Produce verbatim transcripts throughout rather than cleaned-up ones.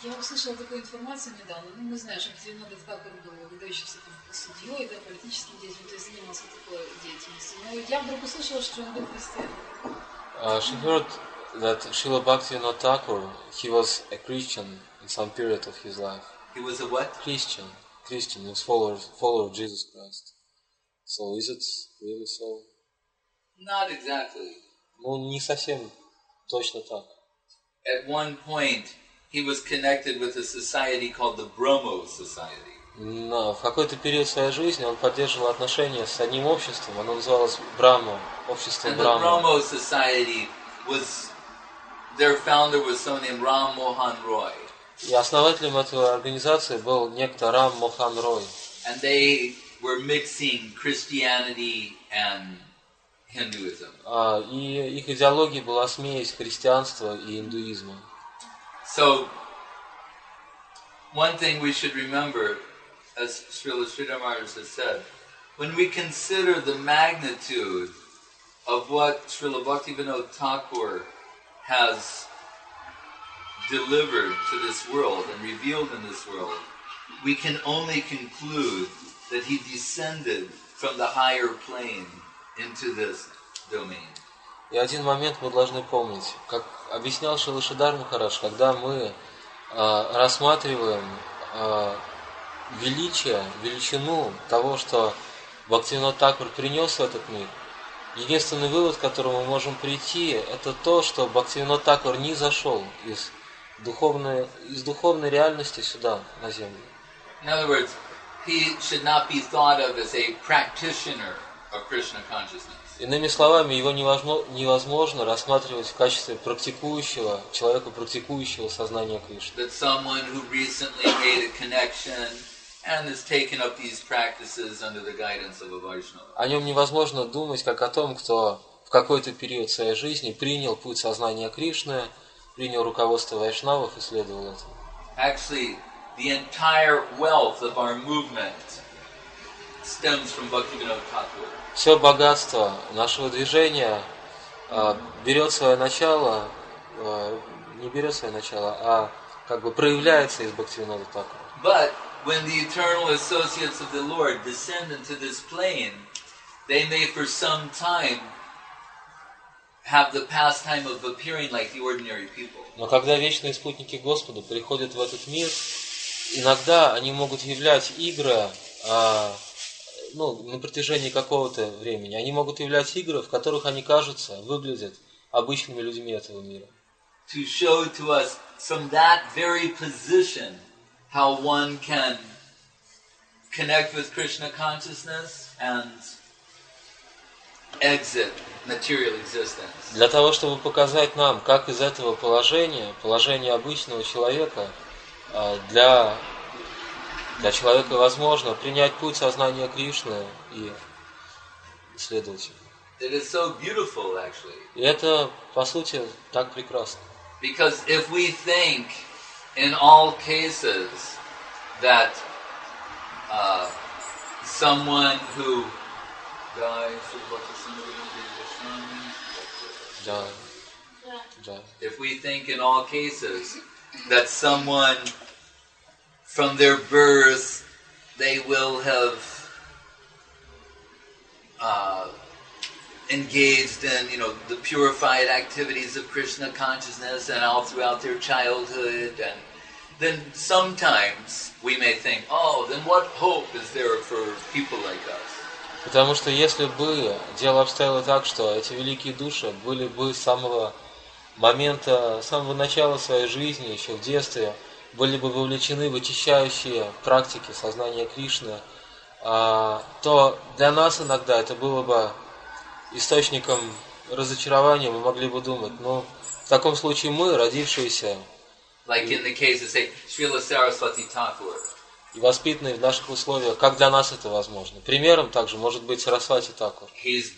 Я услышала такую информацию недавно. Ну, мы знаем, что Бхактивинода Тхакур был выдающимся судьей, да, политическим деятелем, то есть занимался такой деятельностью. Но я вдруг услышала, что он был христианином. Uh, she heard that Srila Bhaktivinoda Thakur, he was a Christian in some period of his life. He was a what? Christian. Christian, he was follower, follower of Jesus Christ. So is it really so? Not exactly. Ну, не совсем точно так. At one point, he was connected with a society called the Brahmo Society. Но в какой-то период своей жизни он поддерживал отношения с одним обществом, оно называлось Брахма, общество And the Брахма. Brahmo Society was, their founder was someone named Ram Mohan Roy. И основателем этой организации был некто Рам Мохан Рой. And they were mixing Christianity and Hinduism. А, и их идеологией была смесь христианства и индуизма. So, one thing we should remember, as Srila Sridhar Maharaj has said, when we consider the magnitude of what Srila Bhaktivinoda Thakur has delivered to this world and revealed in this world, we can only conclude that he descended from the higher plane into this domain. И один момент мы должны помнить, как объяснял Шрила Шридхар Махарадж, когда мы э, рассматриваем э, величие, величину того, что Бхактивинода Тхакур принес в этот мир, единственный вывод, к которому мы можем прийти, это то, что Бхактивинода Тхакур не зашел из духовной, из духовной реальности сюда, на землю. In other words, he should not be thought of as a practitioner of Krishna consciousness. Иными словами, его невозможно, невозможно рассматривать в качестве практикующего, человека, практикующего сознания Кришны. That someone who recently made a connection and has taken up these practices under the guidance of a Vaishnava. О нем невозможно думать как о том, кто в какой-то период своей жизни принял путь сознания Кришны, принял руководство вайшнавов и следовал этому. Actually, the entire wealth of our movement stems from Bhaktivinoda Thakur. Все богатство нашего движения э, берет свое начало, э, не берет свое начало, а как бы проявляется из Бхактивинода Тхакура. But when the eternal associates of the Lord descend into this plane, they may for some time have the pastime of appearing like the ordinary people. Но когда вечные спутники Господа приходят в этот мир, иногда они могут являть игры, э, ну, на протяжении какого-то времени. Они могут являть игры, в которых они кажутся, выглядят обычными людьми этого мира. To show to us from that very position how one can connect with Krishna consciousness and exit material existence. Для того, чтобы показать нам, как из этого положения, положения обычного человека, для Для человека возможно принять путь сознания Кришны и следовать ему. It is so beautiful, actually. И это, по сути, так прекрасно. Because if we think in all cases that uh, someone who dies, Да. Да. if we think in all cases that someone from their birth, they will have uh, engaged in, you know, the purified activities of Krishna consciousness and all throughout their childhood. And then sometimes we may think, oh, then what hope is there for people like us? Потому что если бы дело обстояло так, что эти великие души были бы с самого момента, с самого начала своей жизни, еще в детстве, были бы вовлечены в очищающие практики сознания Кришны, то для нас иногда это было бы источником разочарования. Мы могли бы думать, ну, в таком случае мы, родившиеся like in the case of, say, Srila Saraswati Thakur. И воспитанные в наших условиях, как для нас это возможно. Примером также может быть Сарасвати Тхакур.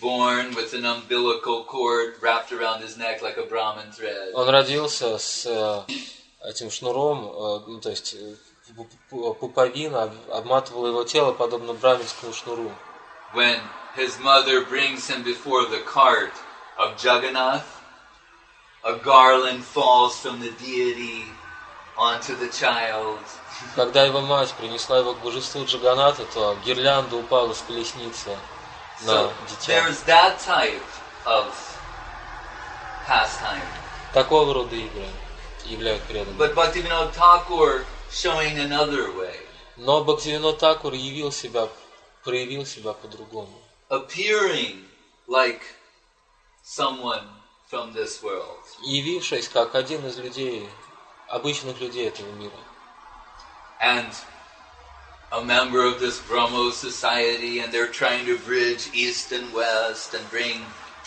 Он родился с этим шнуром, ну, то есть пуповина обматывала его тело подобно браминскому шнуру. When his mother brings him before the cart of Jagannath, a garland falls from the deity onto the child. Когда его мать принесла его к божеству Джаганата, то гирлянда упала с колесницы на So дитя. there's that type of pastime. Такого рода игры являют преданными. But Bhaktivinoda Thakur showing another way, Но Бхактивинод Такур явил себя, проявил себя по-другому. appearing like someone from this world. Явившись как один из людей, обычных людей этого мира. And a member of this Brahmo society, and they're trying to bridge East and West and bring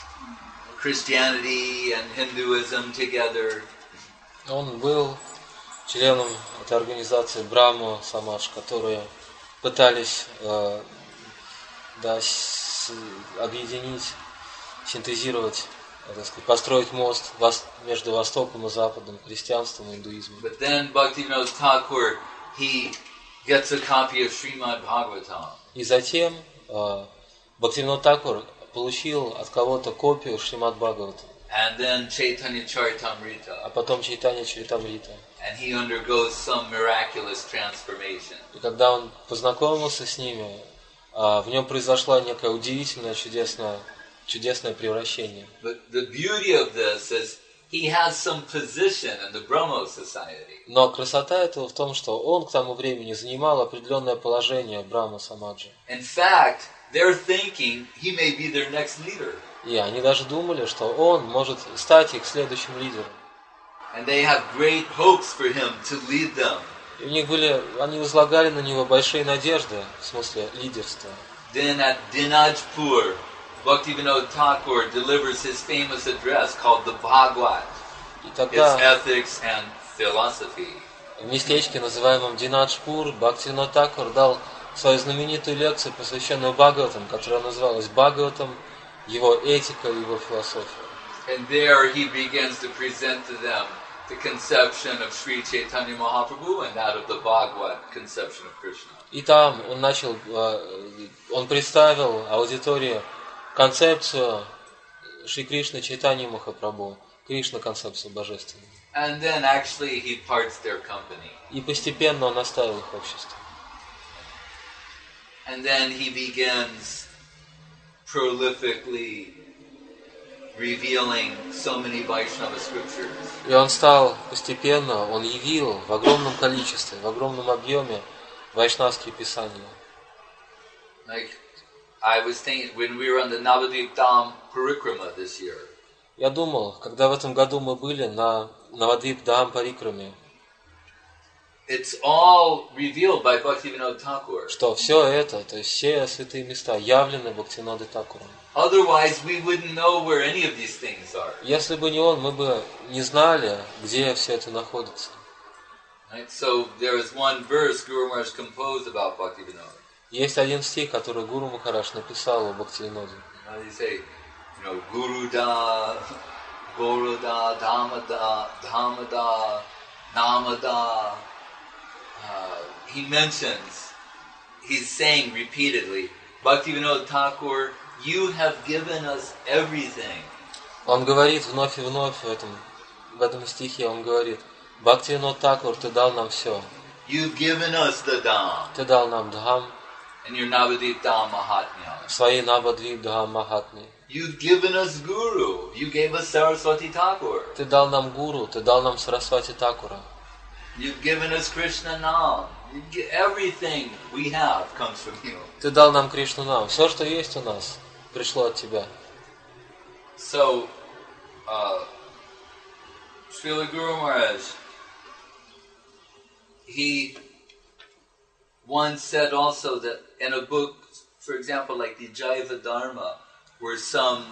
Christianity and Hinduism together. Он был членом этой организации Брахма Самадж, которые пытались э, да, с, объединить, синтезировать, э, так сказать, построить мост вос, между Востоком и Западом, христианством и индуизмом. But then Bhaktivinoda Thakur, he gets a copy of Srimad Bhagavatam. И затем э, Бхактивинод Такур получил от кого-то копию Шримад Бхагавата, And then Chaitanya Charitamrita. а потом Чайтанья Чаритамрита. And he undergoes some miraculous transformation. И когда он познакомился с ними, в нем произошло некое удивительное, чудесное, чудесное превращение. But the beauty of this is he has some position in the Brahmo society. Но красота этого в том, что он к тому времени занимал определенное положение в Брахма Самаджи. In fact, they're thinking he may be their next leader. И они даже думали, что он может стать их следующим лидером. And they have great hopes for him to lead them. И у них были, они возлагали на него большие надежды, в смысле лидерства. Then at Dinajpur, Bhaktivinoda Thakur delivers his famous address called the Bhagavad, И its тогда ethics and philosophy. в местечке, называемом Динаджпур, Бхактивинод Такур дал свою знаменитую лекцию, посвященную Бхагаватам, которая называлась «Бхагаватам, его этика и его философия». And there he begins to present to them the conception of Sri Chaitanya Mahaprabhu and that of the Bhagavad conception of Krishna. И там он начал, он представил аудитории концепцию Шри Кришны Чайтаньи Махапрабху, Кришна концепцию божественную. And then actually he parts their company. И постепенно он оставил их общество. And then he begins prolifically revealing so many Vaishnava scriptures. И он стал постепенно, он явил в огромном количестве, в огромном объеме вайшнавские писания. Like, I was thinking, when we were on the Navadvip Dham Parikrama this year, Я думал, когда в этом году мы были на Навадвип Dham Парикраме, it's all revealed by Bhaktivinoda Thakur. что все это, то есть все святые места, явлены Бхактивинодой Такуром. Otherwise, we wouldn't know where any of these things are. Если бы не он, мы бы не знали, где все это находится. Right? So there is one verse Guru Maharaj composed about Bhaktivinoda. Есть один стих, который Гуру Махарадж написал о Бхактивиноде. How do you say, you know, Guru Da, Guru Da, Dhamada, Dhamada, Namada. Uh, he mentions, he's saying repeatedly, Bhaktivinoda Thakur, you have given us everything. Он говорит вновь и вновь в этом, в этом стихе, он говорит: Бхактивинод Такур, ты дал нам все. You've given us the Dham Ты дал нам Дхам, and your Navadvip Dham Mahatmya. свои Навадвип Дхам Махатми. You've given us Guru. You gave us Saraswati Thakur. Ты дал нам Гуру, ты дал нам Сарасвати Такура. You've given us Krishna Nam. You gi- everything we have comes from you. Ты дал нам Кришну Нам. Все, что есть у нас, пришло от тебя. So, uh, Srila Guru Maharaj, he once said also that in a book, for example, like the Jaiva Dharma, where some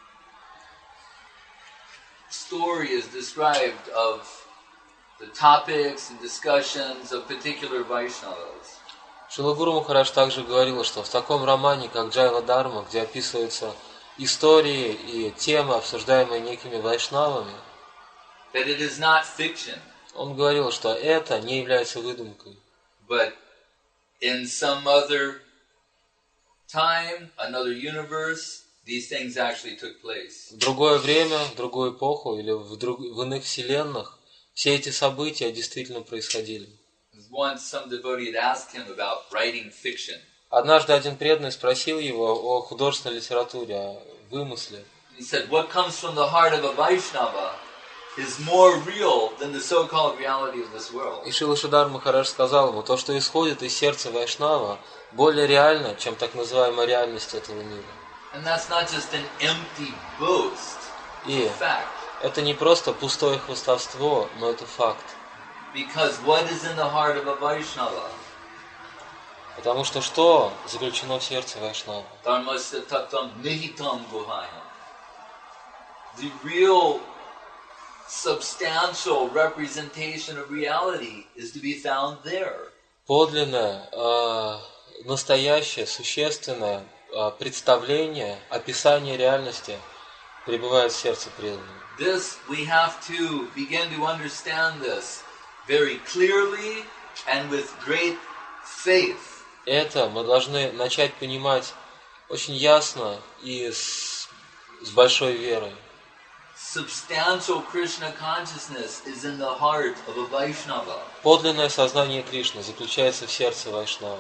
story is described of the topics and discussions of particular Vaishnavas. Шрила Гуру Махарадж также говорил, что в таком романе, как Джайва Дарма, где описываются истории и темы, обсуждаемые некими вайшнавами, That it is not fiction, он говорил, что это не является выдумкой. but in some other time, another universe, these things actually took place. В другое время, в другую эпоху или в, друг, в иных вселенных Все эти события действительно происходили. Once some devotee had asked him about writing fiction. Однажды один преданный спросил его о художественной литературе, о вымысле. He said, what comes from the heart of a Vaishnava is more real than the so-called reality of this world. И Шрила Шридар Махарадж сказал ему, то, что исходит из сердца Вайшнава, более реально, чем так называемая реальность этого мира. And that's not just an empty boast, И it's a fact. это не просто пустое хвастовство, но это факт. Because what is in the heart of a Vaishnava? Потому что что заключено в сердце Вайшнава? Dharmasya tatam nihitam guhayam. The real substantial representation of reality is to be found there. Подлинное, э, настоящее, существенное э, представление, описание реальности пребывает в сердце преданного. This, we have to begin to understand this very clearly and with great faith. Это мы должны начать понимать очень ясно и с, с большой верой. Substantial Krishna consciousness is in the heart of a Vaishnava. Подлинное сознание Кришны заключается в сердце Вайшнава.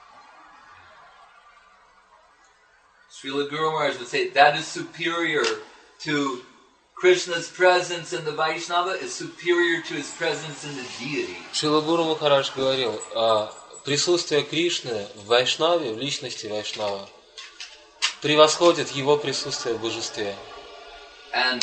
Srila Guru Maharaj would say that is superior to Krishna's presence in the Vaishnava is superior to his presence in the deity. Шрила Гуру Махарадж говорил, а присутствие Кришны в Вайшнаве, в личности Вайшнава, превосходит его присутствие в божестве. And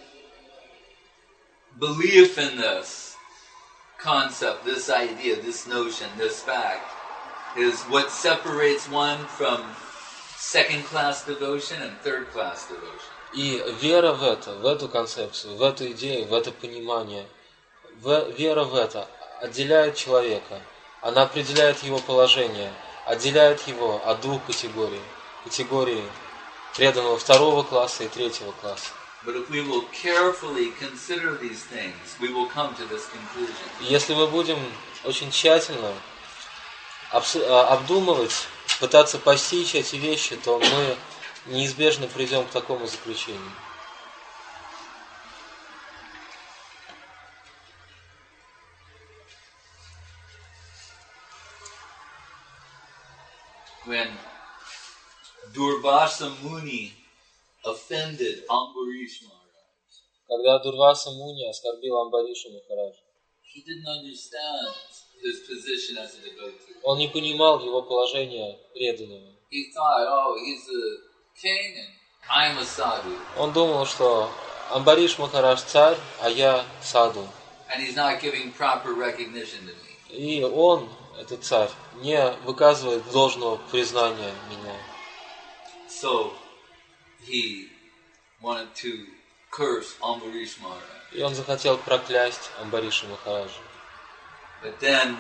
belief in this concept, this idea, this notion, this fact, is what separates one from second-class devotion and third-class devotion. И вера в это, в эту концепцию, в эту идею, в это понимание, в, вера в это отделяет человека. Она определяет его положение, отделяет его от двух категорий. Категории преданного второго класса и третьего класса. But if we will carefully consider these things, we will come to this conclusion. И если мы будем очень тщательно обдумывать, пытаться постичь эти вещи, то мы неизбежно придем к такому заключению. When Durvasa Muni offended Ambarish Maharaj, Когда Дурваса Муни оскорбил Амбариша Махараджа, he didn't understand his position as a devotee. он не понимал его положения преданного. He thought, oh, he's a king and I'm a sadhu. Он думал, что Амбариш Махарадж царь, а я саду. And he's not giving proper recognition to me. И он, этот царь, не выказывает должного признания меня. So he wanted to curse Ambarish Maharaj. И он захотел проклясть Амбариша Махараджа. But then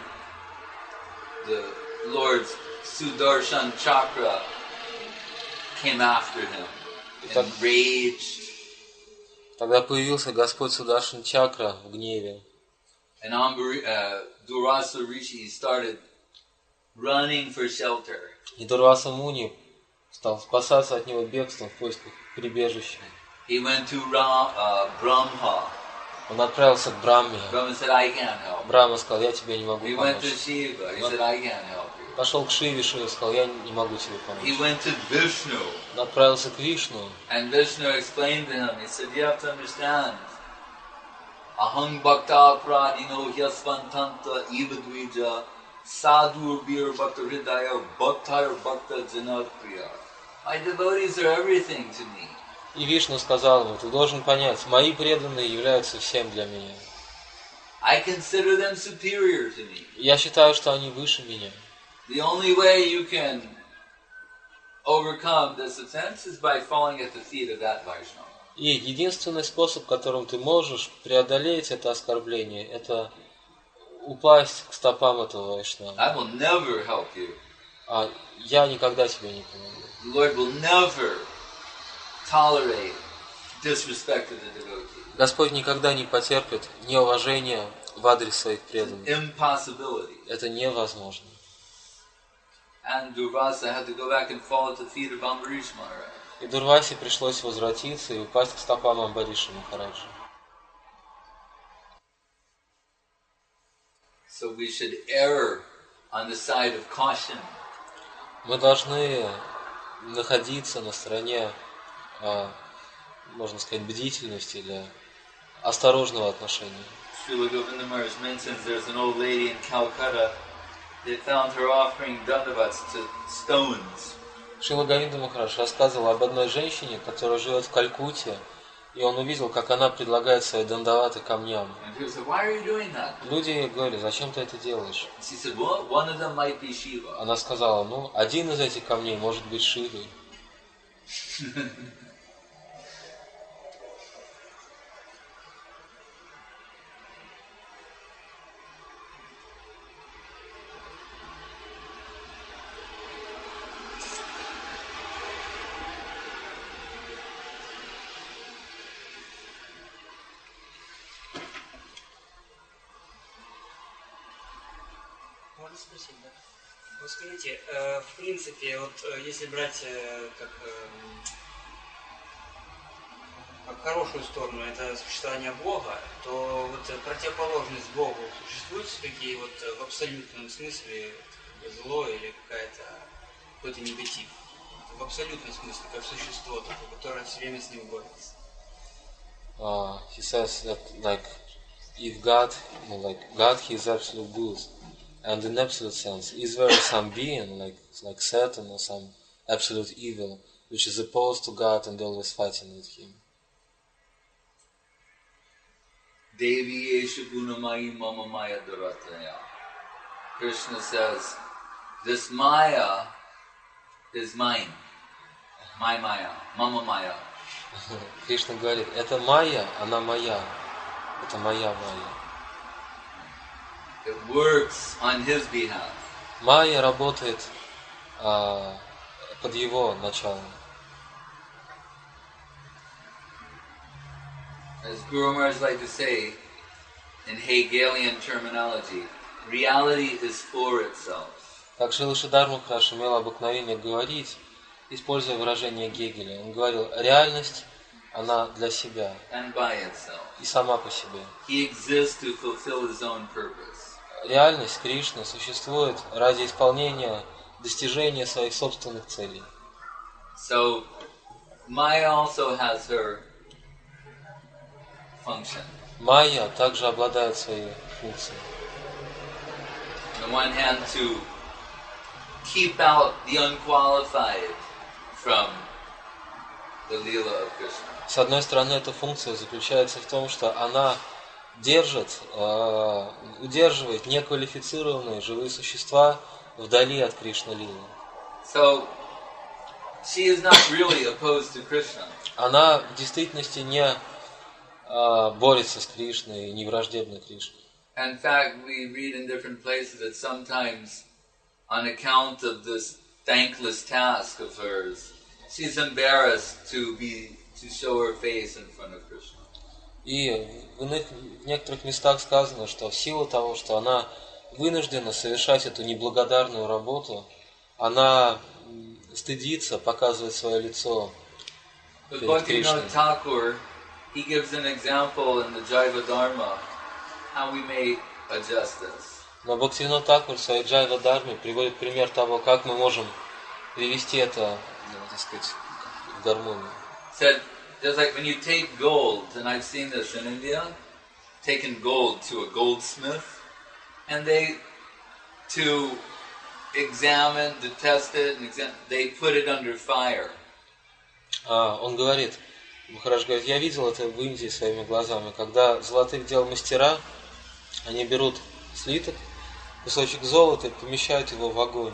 the Lord's Sudarshan Chakra came after him Так- enraged, Тогда появился Господь Сударшан Чакра в гневе. and Ambari, uh, Durvasa Rishi started running for shelter. И Дурваса Муни стал спасаться от него бегством в поисках прибежища. He went to Ra, uh, Brahma. Он отправился к Брахме. Brahma said, I can't help. Брахма сказал, я тебе не могу He went to помочь. Shiva. He said, I can't help you. Пошел к Шиве, Шива сказал, я не могу тебе He помочь. went to Vishnu. Он отправился к Вишну. And Vishnu explained to him, he said, you have to understand. Ahang bhakta pradino hyasvantanta evadvija sadhur bir bhakta hridaya bhaktar bhakta janapriya. My devotees are everything to me. И Вишну сказал ему, ты должен понять, мои преданные являются всем для меня. I consider them superior to me. Я считаю, что они выше меня. The only way you can overcome this offense is by falling at the feet of that Vaishnava. И единственный способ, которым ты можешь преодолеть это оскорбление, это упасть к стопам этого Вайшнава. I will never help you. А я никогда тебе не помогу. The Lord will never tolerate disrespect to the devotee. Господь никогда не потерпит неуважения в адрес своих преданных. Impossibility. Это невозможно. And Durvasa had to go back and fall at the feet of Ambarish Maharaj. И Дурвасе пришлось возвратиться и упасть к стопам Амбариша Махараджа. So we should err on the side of caution. Мы должны находиться на стороне, а, можно сказать, бдительности или осторожного отношения. Srila Govinda Maharaj mentions there's an old lady in Calcutta. They found her offering dandavats to stones. Шрила Говинда Махарадж рассказывал об одной женщине, которая живет в Калькутте, и он увидел, как она предлагает свои дандаваты камням. And people said, "Why are you doing that?" Люди ей говорили: зачем ты это делаешь? She said, "Well, one of them might be Shiva." Она сказала: ну, один из этих камней может быть Шивой. Можно спросить, да? Вот скажите, э, в принципе, вот э, если брать э, как, э, как хорошую сторону это существование Бога, то вот э, противоположность Богу существуют такие вот э, в абсолютном смысле как бы, зло или какая-то какой-то негатив? В абсолютном смысле, как существо, такое, которое все время с ним борется. Uh, he says that, like, if God, you know, like God, He is absolute good, and in absolute sense, is there some being like like Satan or some absolute evil which is opposed to God and always fighting with Him? Devi esha gunamayi mama maya durataya. Krishna says, this Maya is mine. My Maya, mama Maya. Кришна говорит: это Майя, она моя, это моя Майя. It works on his behalf. Майя работает а, под его началом. As Guru Maharaj like to say, in Hegelian terminology, reality is for itself. Как Шрила Шридар Махарадж имел обыкновение говорить, используя выражение Гегеля, он говорил: реальность, она для себя And by itself. и сама по себе. He exists to fulfill his own purpose. Реальность Кришны существует ради исполнения, достижения своих собственных целей. So, Maya also has her function. Майя также обладает своей функцией. On the one hand, to keep out the unqualified from the Leela of Krishna. С одной стороны, эта функция заключается в том, что она держит, э, удерживает неквалифицированные живые существа вдали от Кришна Лилы. So, she is not really opposed to Krishna. Она в действительности не э, борется с Кришной, не враждебна Кришне. In fact, we read in different places that sometimes, on account of this thankless task of hers, she's embarrassed to be to show her face in front of Krishna. И в, иных, в некоторых местах сказано, что в силу того, что она вынуждена совершать эту неблагодарную работу, она стыдится показывать свое лицо But перед Кришной. Bhaktivinoda Thakur, he gives an example in the Jaiva Dharma how we may adjust this. Но Бхактивинода Тхакур в своей Джайва Дharме приводит пример того, как мы можем привести это, ну, так сказать, в гармонию. Said, just like when you take gold, and I've seen this in India, taken gold to a goldsmith, and they, to examine, to test it, and examine, they put it under fire. А, он говорит, Махарадж говорит: я видел это в Индии своими глазами, когда золотых дел мастера, они берут слиток, кусочек золота и помещают его в огонь.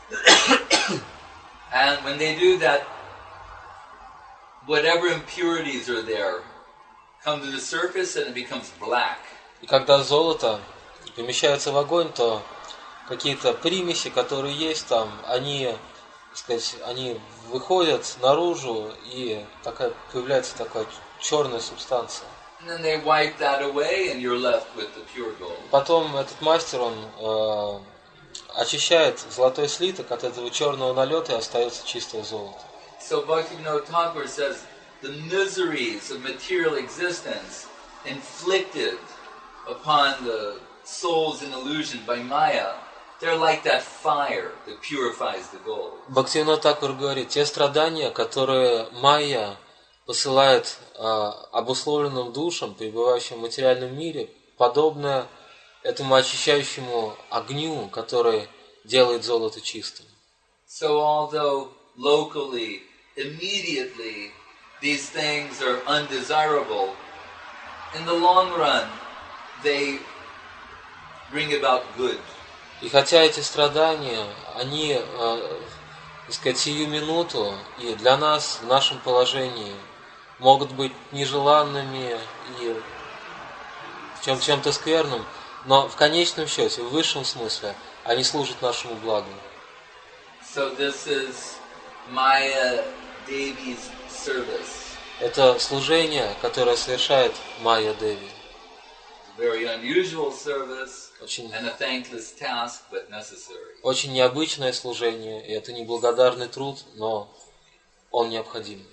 And when they do that, whatever impurities are there come to the surface and it becomes black. И когда золото помещается в огонь, то какие-то примеси, которые есть там, они, так сказать, они выходят наружу, и такая, появляется такая черная субстанция. And then they wipe that away and you're left with the pure gold. Потом этот мастер, он э, очищает золотой слиток от этого черного налета, и остается чистое золото. So Bhaktivinoda Thakur says, the miseries of material existence inflicted upon the souls in illusion by Maya, they're like that fire that purifies the gold. Бхактивинода Тхакур говорит, те страдания, которые майя посылает а, обусловленным душам, пребывающим в материальном мире, подобно этому очищающему огню, который делает золото чистым. So although locally, immediately, these things are undesirable, in the long run, they bring about good. И хотя эти страдания, они, э, так сказать, сию минуту, и для нас, в нашем положении, могут быть нежеланными и чем- чем-то скверным, но в конечном счете, в высшем смысле, они служат нашему благу. So this is Maya Devi's service. Это служение, которое совершает Майя Деви. Very unusual service Очень, and a thankless task, but necessary. очень необычное служение, и это неблагодарный труд, но он необходим.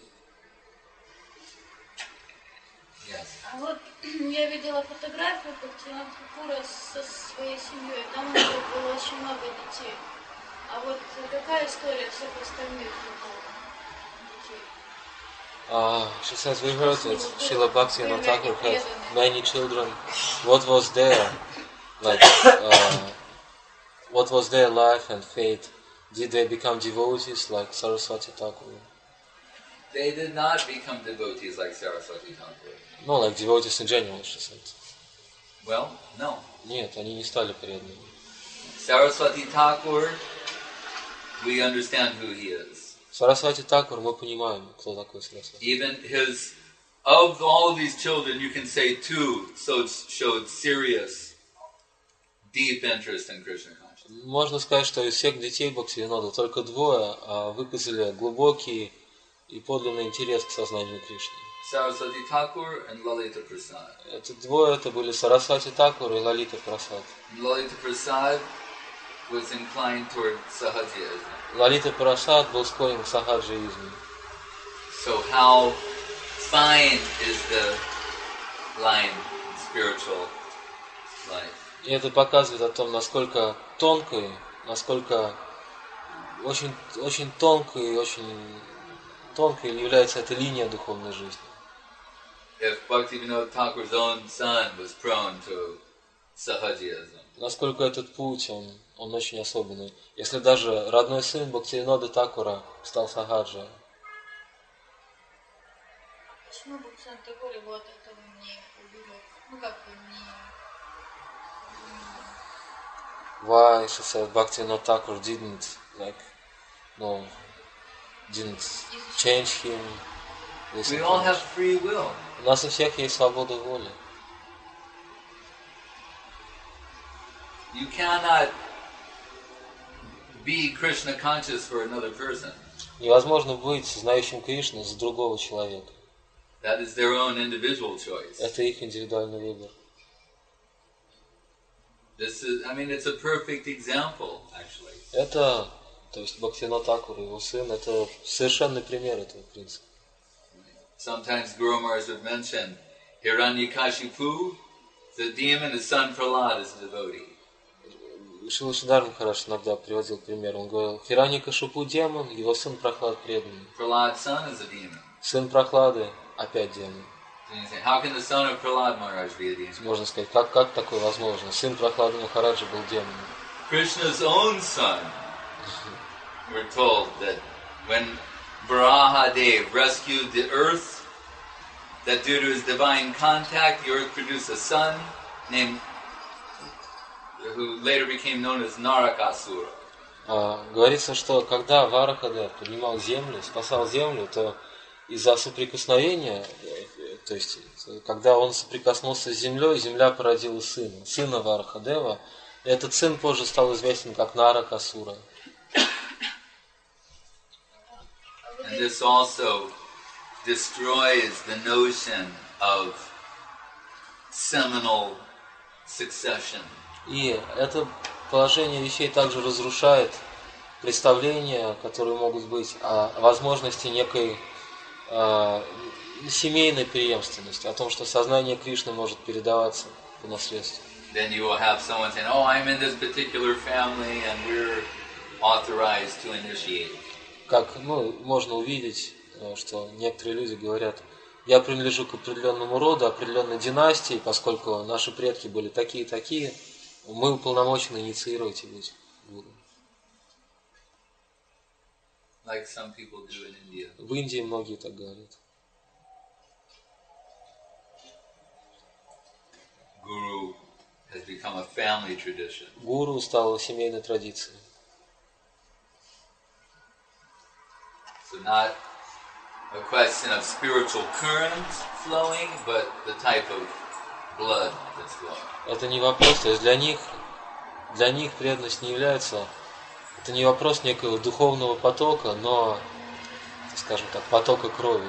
Yes. А вот я видела фотографию Бхактивинода Тхакура со своей семьей. Там у него было очень много детей. А вот какая история всех остальных детей? Uh, she says, we heard that Srila Bhaktivinoda Thakur had many children. What was their, like, uh, what was their life and fate? Did they become devotees like Saraswati Thakur? They did not become devotees like Saraswati Thakur. No, like devotees in general, she said. Well, no. Нет, они не стали преданными. Saraswati Thakur, we understand who he is. Сарасвати Такур, мы понимаем, кто такой Сарасвати. Even his, of all of these children, you can say two so showed serious, deep interest in Krishna consciousness. Можно сказать, что из всех детей Бхактивинода только двое а, выказали глубокий и подлинный интерес к сознанию Кришны. Saraswati Thakur and Lalita Prasad. Эти двое это были Сарасвати Такур и Лалита Прасад. Lalita Prasad was inclined toward Sahajiyism. Лалита Прасад был склонен к сахаджиизму. So how fine is the line in spiritual life? И это показывает о том, насколько тонкой, насколько очень, очень тонкой и очень тонкой является эта линия духовной жизни. If Bhaktivinoda Thakur's own son was prone to Sahajiyism, Насколько этот путь, он, он очень особенный. Если даже родной сын Бхактивинода Такура стал сахаджи, Почему Бхактивинода Тхакур его от этого не уберег? Ну как бы не... why, she said, Bhaktivinoda Thakur didn't, like, no, didn't change him. we all have free will. У нас у всех есть свобода воли. You cannot be Krishna conscious for another person. Невозможно быть знающим Кришну за другого человека. That is their own individual choice. Это их индивидуальный выбор. This is, I mean, it's a perfect example, actually. Это, то есть Бхактивинода Тхакур и его сын, это совершенный пример этого принципа. Sometimes Guru Maharaj would mention Hiranyakashipu, the demon, his son Prahlad is a devotee. Шрила Шридар Махарадж иногда приводил пример. Он говорил, Хираньякашипу демон, его сын Прохлад преданный. Prahlad's son is a demon. Сын Прохлады опять демон. And you say, how can the son of Prahlad Maharaj be a demon? Можно сказать, как, как такое возможно? Сын Прохлады Махараджа был демоном. Krishna's own son, we're told that when Varahadev rescued the earth, that due to his divine contact, the earth produced a son named, who later became known as Narakasura. А, говорится, что когда Варахадев поднимал землю, спасал землю, то из-за соприкосновения, то есть когда он соприкоснулся с землей, земля породила сына, сына Варахадева. И этот сын позже стал известен как Наракасура. And this also destroys the notion of seminal succession. И это положение вещей также разрушает представления, которые могут быть о возможности некой э, семейной преемственности, о том, что сознание Кришны может передаваться по наследству. then you will have someone saying, oh, I'm in this particular family and we're authorized to initiate. Как, ну, можно увидеть, э, что некоторые люди говорят, я принадлежу к определенному роду, определенной династии, поскольку наши предки были такие-такие, мы уполномочены инициировать и быть гуру. Like some people do in India. В Индии многие так говорят. Guru has become a family tradition. Гуру стало семейной традицией. So not a question of spiritual currents flowing, but the type of blood that's flowing. Это не вопрос, то есть для них, для них преданность не является, это не вопрос некого духовного потока, но, скажем так, потока крови.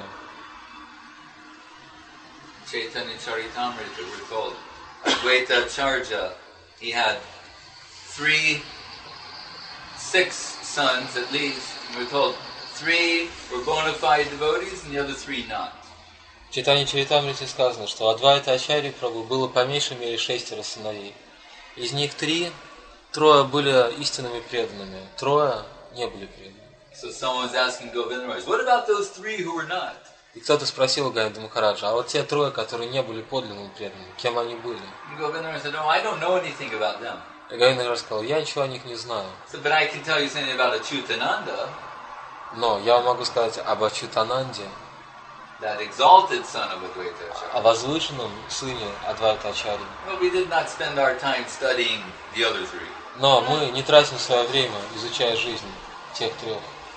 Chaitanya Charitamrita, we're told, Advaita Charja, he had three, six sons at least, and we're told three were bona fide devotees and the other three not. В Чайтанья Чаритамрите сказано, что Адвайта Ачарьи Прабху было по меньшей мере шестеро сыновей. Из них три, трое были истинными преданными, трое не были преданными. So someone was asking Govinda Maharaj, what about those three who were not? И кто-то спросил Говинда Махараджа, а вот те трое, которые не были подлинными преданными, кем они были? And Govinda Maharaj said, no, I don't know anything about them. И Говинда Махарадж сказал, я ничего о них не знаю. So, but I can tell you something about Achyutananda, Но я вам могу сказать об Ачютананде, that exalted son of Advaita Acharya. о возвышенном сыне Адвайта Ачарьи. But we did not spend our time studying the other three. Но мы не тратим свое время, изучая жизнь тех трех.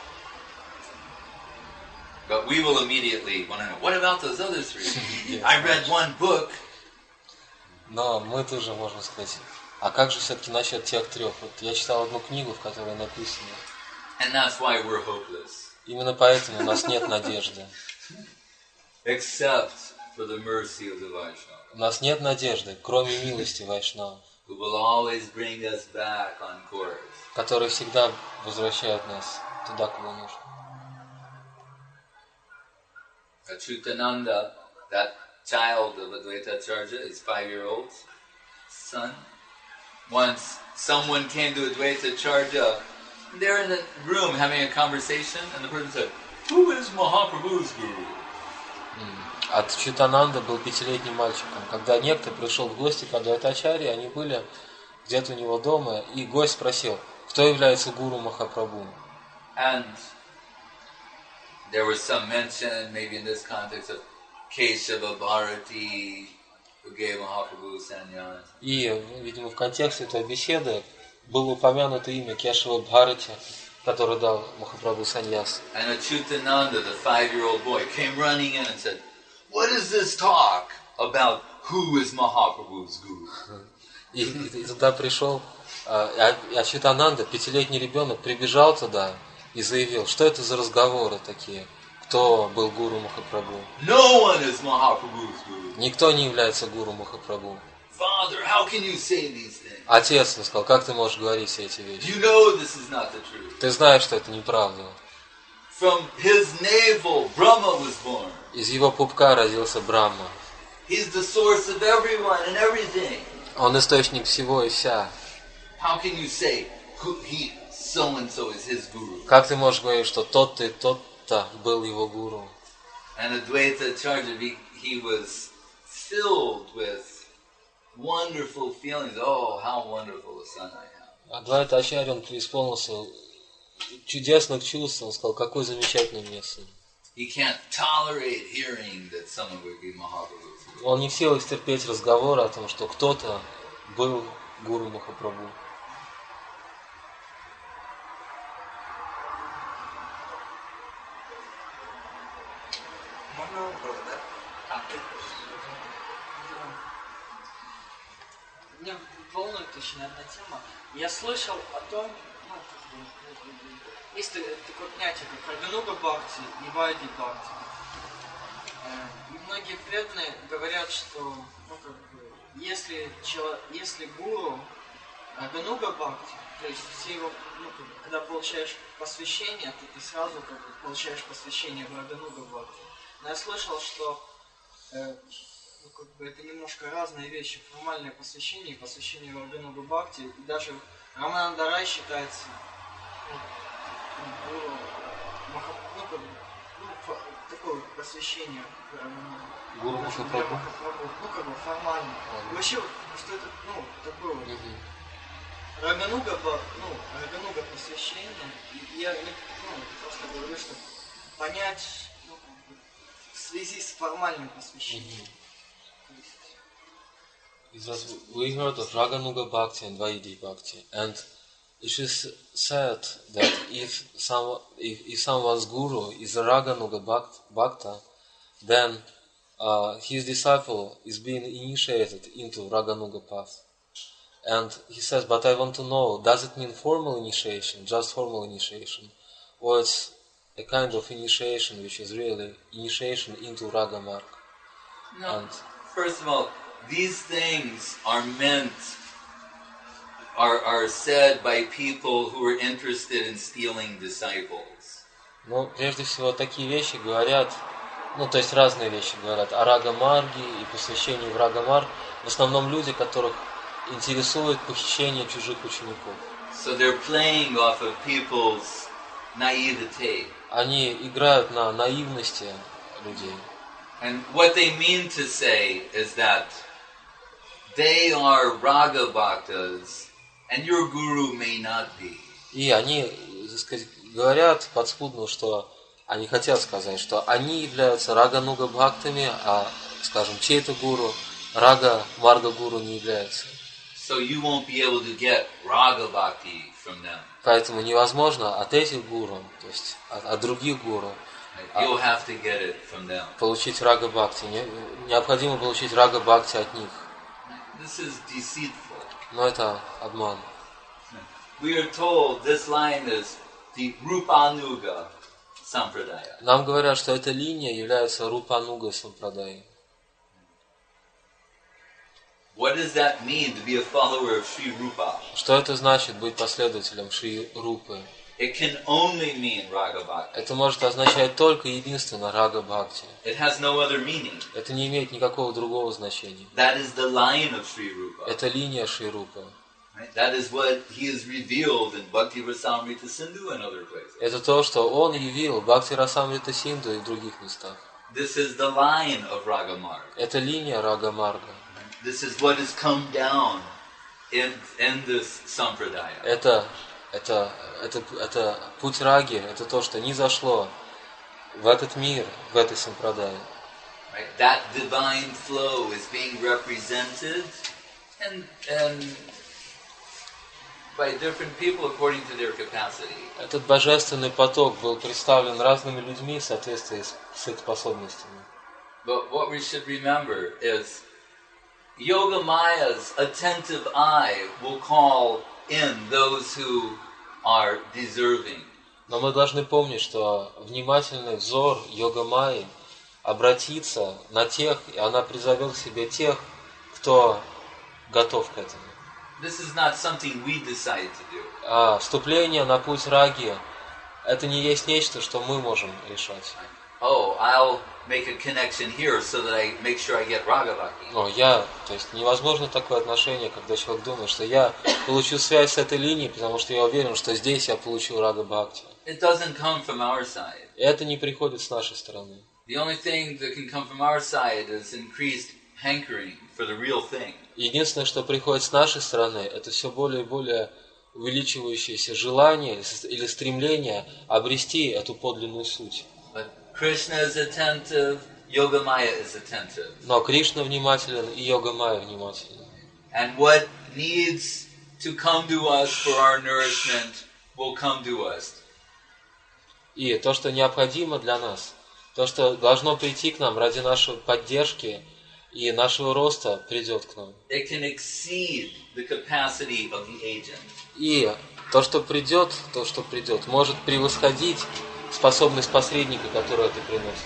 But we will immediately want to know, what about those other three? I read one book. Но мы тоже можем сказать, а как же все-таки насчет тех трех? Вот я читал одну книгу, в которой написано. And that's why we're hopeless. Именно поэтому у нас нет надежды. Except for the mercy of the Vaishnava, У нас нет надежды, кроме милости Вайшнава, who will always bring us back on course. которые всегда возвращают нас туда, куда нужно. Achyutananda, that child of Advaita Acharya, his five-year-old son, once someone came to Advaita Acharya, they're in the room having a conversation, and the person said, who is Mahaprabhu's guru? От Читананда был пятилетним мальчиком. Когда некто пришел в гости к Адвайта Ачарье, они были где-то у него дома, и гость спросил, кто является гуру Махапрабху. And there was some mention, maybe in this context, of Keshava Bharati, who gave Mahaprabhu sannyas. И, видимо, в контексте этой беседы было упомянуто имя Кешава Бхарати, который дал Махапрабху саньяс. And Achyutananda, the five-year-old boy, came running in and said, what is this talk about who is Mahaprabhu's guru? И, и, и туда пришел а, Ачютананда, пятилетний ребенок, прибежал туда и заявил, что это за разговоры такие, кто был гуру Махапрабху. No one is Mahaprabhu's guru. Никто не является гуру Махапрабху. Father, how can you say these things? Отец, он сказал, как ты можешь говорить все эти вещи? You know this is not the truth. Ты знаешь, что это неправда. From his navel, Brahma was born. Из его пупка родился Брахма. He's the source of everyone and everything. Он источник всего и вся. How can you say who he so-and-so is his guru? Как ты можешь говорить, что тот-то и тот-то был его гуру? And Advaita Acharya, he, he was filled with wonderful feelings. Oh, how wonderful a son I have. Адвайта Ачарья, он преисполнился чудесных чувств. Он сказал, какой замечательный мне сын. He can't tolerate hearing that someone would be Mahaprabhu's guru. Он не в силах терпеть разговоры о том, что кто-то был гуру Махапрабху. Можно вопрос, да? А, ты... Меня волнует очень одна тема. Я слышал о том, ну, как бы, есть такое понятие, как Рагануга Бхакти и Вайди Бхакти. И многие преданные говорят, что, ну, как бы, если, чело, если гуру Рагануга Бхакти, то есть все его, ну, как бы, когда получаешь посвящение, то ты сразу как бы, получаешь посвящение в Рагануга Бхакти. Но я слышал, что э, что как бы это немножко разные вещи. Формальное посвящение и посвящение Рагануга Бхакти. И даже Рамананда Рай считается ну, гуру, маха, ну, как бы, ну, фо, такое вот посвящение Рамананду. Гуру Махапрабху. Махапрабху. Ну, как бы формально. Ага. И вообще, что это, ну, такое вот. Мгм. Рагануга, ну, Рагануга посвящение. И я ну, просто говорю, что понять ну, как бы, в связи с формальным посвящением. It was, we heard of Raganuga Bhakti and Vaidhi Bhakti, and it is said that if some if, if someone's guru is a Raganuga Bhakt, Bhakta, then uh, his disciple is being initiated into Raganuga path. And he says, but I want to know, does it mean formal initiation, just formal initiation, or it's a kind of initiation which is really initiation into Raga Marg? No. And First of all, these things are meant, are, are said by people who are interested in stealing disciples. Ну, прежде всего, такие вещи говорят, ну, то есть разные вещи говорят о Рага-марге и посвящении в Рага-марг, в основном люди, которых интересует похищение чужих учеников. So they're playing off of people's naivete. Они играют на наивности людей. And what they mean to say is that they are Raga Bhaktas and your guru may not be. И они, так сказать, говорят подспудно, что они хотят сказать, что они являются Рага-нуга бхактами, а, скажем, чей-то гуру, Рага-марга гуру не является. So you won't be able to get Raga Bhakti from them. Поэтому невозможно от этих гуру, то есть от, от других гуру, You'll have to get it from them. получить Рага-бхакти. Не, необходимо получить Рага-бхакти от них. This is deceitful. Но это обман. We are told this line is the Rupanuga Sampradaya. Нам говорят, что эта линия является Рупануга Сампрадай. What does that mean to be a follower of Sri Rupa? Что это значит быть последователем Шри Рупы? It can only mean Raga Bhakti. Это может означать только единственно Рага Бхакти. It has no other meaning. Это не имеет никакого другого значения. That is the line of Sri Rupa. Это линия Шри Рупы. Right? That is what he has revealed in Bhakti Rasamrita Sindhu and other places. Это то, что он явил в Бхакти Расамрита Синду и в других местах. This is the line of Raga Marga. Это линия Рага Марга. This is what has come down in, in this sampradaya. Это, это, это, это путь Раги, это то, что не зашло в этот мир, в этой сампрадае. Right? That divine flow is being represented and, and by different people according to their capacity. Этот божественный поток был представлен разными людьми в соответствии с, с их способностями. But what we should remember is Yoga Maya's attentive eye will call in those who are deserving. Но мы должны помнить, что внимательный взор Йога Майи обратится на тех, и она призовет к себе тех, кто готов к этому. This is not something we decide to do. А вступление на путь Раги – это не есть нечто, что мы можем решать. Oh, I'll make a connection here so that I make sure I get Raga Bhakti. Но я, то есть невозможно такое отношение, когда человек думает, что я получу связь с этой линией, потому что я уверен, что здесь я получу Рага Бхакти. It doesn't come from our side. И это не приходит с нашей стороны. The only thing that can come from our side is increased hankering for the real thing. Единственное, что приходит с нашей стороны, это все более и более увеличивающееся желание или стремление обрести эту подлинную суть. But Krishna is attentive, Yoga Maya is attentive. Но Кришна внимателен и Йога Майя внимателен. And what needs to come to us for our nourishment will come to us. И то, что необходимо для нас, то, что должно прийти к нам ради нашей поддержки и нашего роста, придет к нам. It can exceed the capacity of the agent. И то, что придет, то, что придет, может превосходить способность посредника, который это приносит.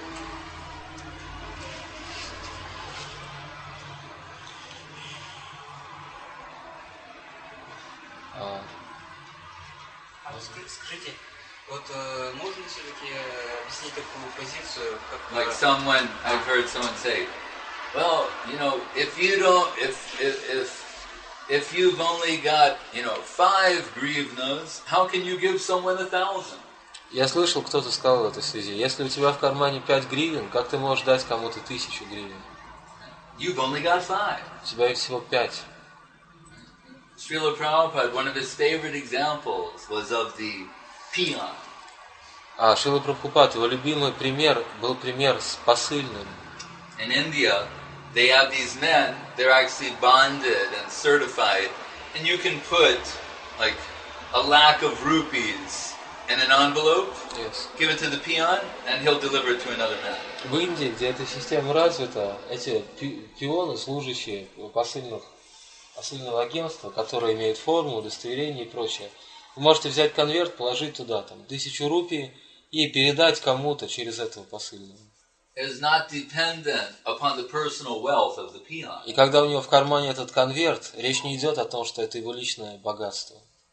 А, А вот ска- скажите, вот э, можно все-таки объяснить такую позицию, как... Like э, someone, I've heard someone say, Well, you know, if you don't, if if if, if you've only got, you know, five grivnas, how can you give someone a thousand? Я слышал, кто-то сказал в этой связи, если у тебя в кармане пять гривен, как ты можешь дать кому-то тысячу гривен? You've only got five. У тебя их всего пять. Srila Prabhupada, one of his favorite examples was of the peon. А Шрила Прабхупад, его любимый пример был пример с посыльным. In India, they have these men, they're actually bonded and certified, and you can put like a lakh of rupees in an envelope, Yes. give it to the peon, and he'll deliver it to another man. В Индии, где эта система развита, эти пи- пионы, служащие посыльных, посыльного агентства, которые имеют форму, удостоверение и прочее, вы можете взять конверт, положить туда там тысячу рупий и передать кому-то через этого посыльного. It is not dependent upon the personal wealth of the peon. И когда у него в кармане этот конверт, речь не идет о том, что это его личное богатство.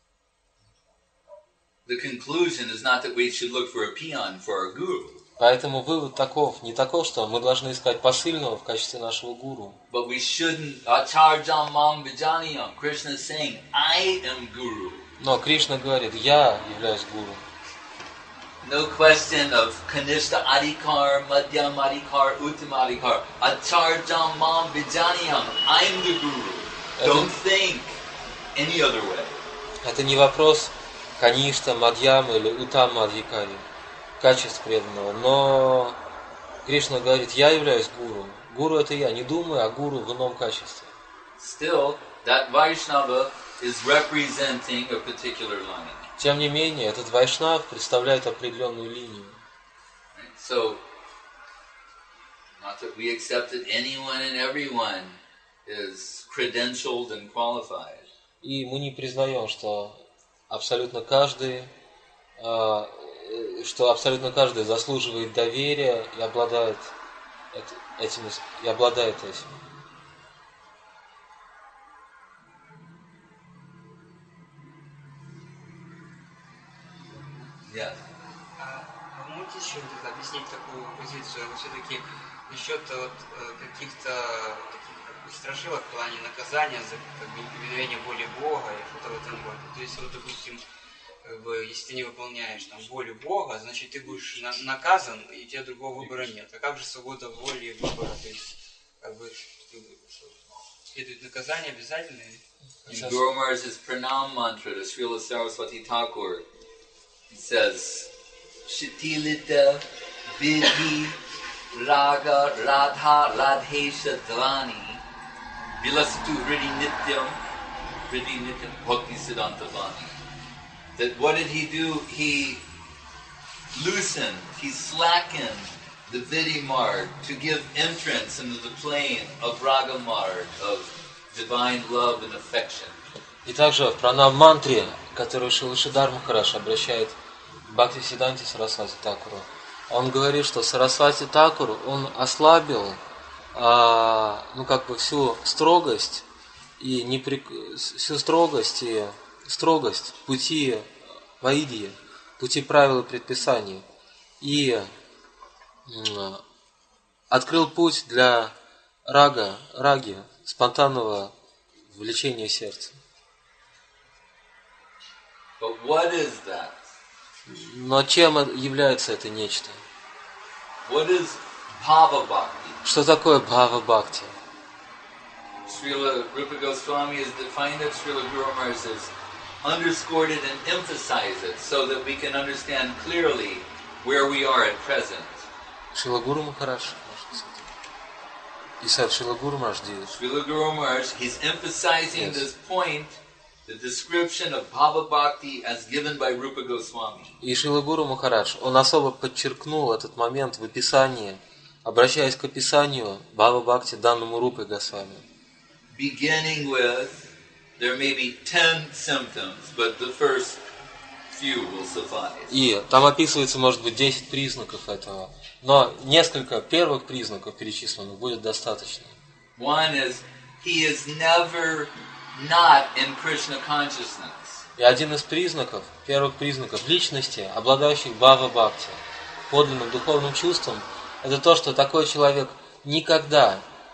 The conclusion is not that we should look for a peon for our guru, Поэтому вывод таков, не таков, что мы должны искать посыльного в качестве нашего гуру. but we shouldn't. Acharjam mam vijaniyam. Krishna is saying, I am guru. Но Кришна говорит, я являюсь гуру. No question of Kanishta Adhikar, Madhyam Adhikar, Uttam Adhikar. Acharjam mam vijaniyam. I'm the guru. Don't think any other way. Это не вопрос Каништа, Мадьяма или Утама Адхикари, качеств преданного. Но Кришна говорит, я являюсь гуру. Гуру это я, не думаю, а гуру в ином качестве. Still, that Vaishnava is representing a particular line. Тем не менее, этот вайшнав представляет определенную линию. Right? So, not that we accept that anyone and everyone is credentialed and qualified. И мы не признаем, что абсолютно каждый, э, что абсолютно каждый заслуживает доверия и обладает этим, и обладает этим. Yeah. А вы можете еще вот это объяснить такую позицию, вот все-таки насчет вот, э, каких-то таких как бы страшилок в плане наказания за как бы, неповиновение воли Бога и что-то в этом роде. То есть вот, допустим, как бы, если ты не выполняешь там волю Бога, значит ты будешь на- наказан, и у тебя другого выбора нет. А как же свобода воли и выбора? То есть, как бы, что, следует наказание обязательно? In Guru Maharaj's Pranam mantra to Srila Saraswati Thakur, he says, Shitilita Vidhi Raga Radha Radhesha Dvani Vilasatu Hridi Nityam Hridi Nityam Bhakti Siddhanta Vani. That what did he do? He loosened, he slackened the Vidhi Marg to give entrance into the plane of Raga Marg, of divine love and affection. И также в пранам-мантре, которую Шрила Шридхар Махарадж обращает к Бхактисиддханте Сарасвати Такуру, он говорит, что Сарасвати Такур, он ослабил а, ну, как бы всю строгость и неприк... всю строгость и строгость пути Ваидьи, пути правил и предписаний, и м, открыл путь для рага, раги, спонтанного влечения сердца. But what is that? Но чем является это нечто? What is Bhava Bhakti? Что такое Бхава-бхакти? Srila Rupa Goswami has defined it, Srila Guru Maharaj has underscored it and emphasized it so that we can understand clearly where we are at present. Шрила Гуру Махарадж. He said Srila Guru Maharaj did it. Srila Guru Maharaj, he's emphasizing Yes. this point, the description of Bhava Bhakti as given by Rupa Goswami. И Шрила Гуру Махарадж, он особо подчеркнул этот момент в описании, обращаясь к описанию Бхава-бхакти данному Рупой Госвами. Beginning with, there may be ten symptoms, but the first few will suffice. И там описывается, может быть, десять признаков этого. Но несколько первых признаков перечисленных будет достаточно. One is, he is never not in Krishna consciousness. И один из признаков, первых признаков личности, обладающих Бхава-бхакти, подлинным духовным чувством, это то, что такой человек никогда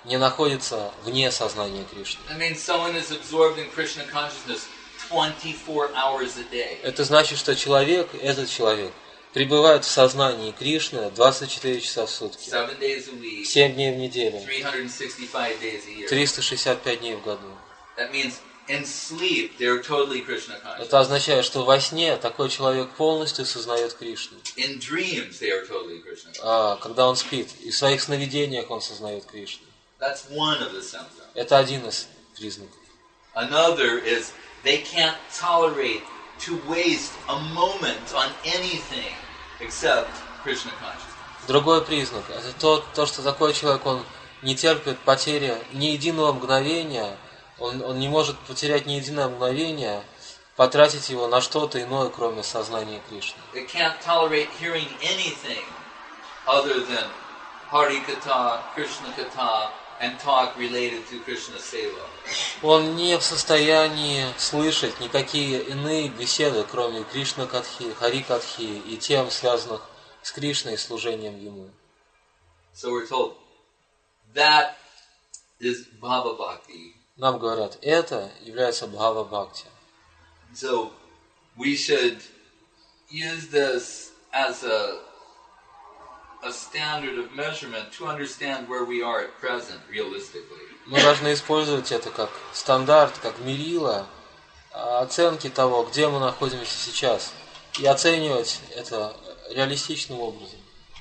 не находится вне сознания Кришны. I mean, someone is absorbed in Krishna consciousness twenty-four hours a day. Это значит, что человек, этот человек, пребывает в сознании Кришны двадцать четыре часа в сутки, Seven days a week, семь дней в неделю, three hundred sixty-five days a year. триста шестьдесят пять дней в году. That means in sleep, they're totally Krishna conscious. Это означает, что во сне такой человек полностью сознает Кришну. In dreams, they are totally Krishna conscious. А когда он спит, и в своих сновидениях он сознает Кришну. That's one of the symptoms. Это один из признаков. Another is they can't tolerate to waste a moment on anything except Krishna consciousness. Другой признак – это то, то, что такой человек, он не терпит потери ни единого мгновения, он, он не может потерять ни единое мгновение, потратить его на что-то иное, кроме сознания Кришны. They can't tolerate hearing anything other than Hari Katha, Krishna Katha, and talk related to Krishna Seva. Он не в состоянии слышать никакие иные беседы, кроме Кришна Катхи, Хари Катхи и тем, связанных с Кришной и служением Ему. So we're told that is Bhava Bhakti. Нам говорят, это является Бхава Бхакти. So we should use this as a a standard of measurement to understand where we are at present realistically. Мы должны использовать это как стандарт, как мерило оценки того, где мы находимся сейчас, и оценивать это реалистичным образом.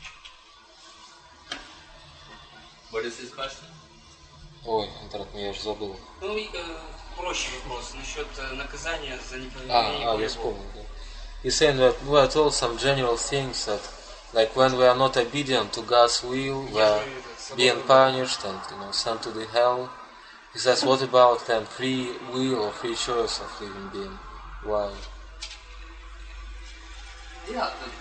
What is his question? Ой, Андрат, я уже забыл. Ну, и, э, проще вопрос насчет э, наказания за А, неповиновение а, воле я Бога. вспомнил. Да. He's saying that we are told some general things that, like when we are not obedient to God's will, we are being punished and, you know, sent to the hell. He says, what about then free will or free choice of living being? Why? Yeah. the-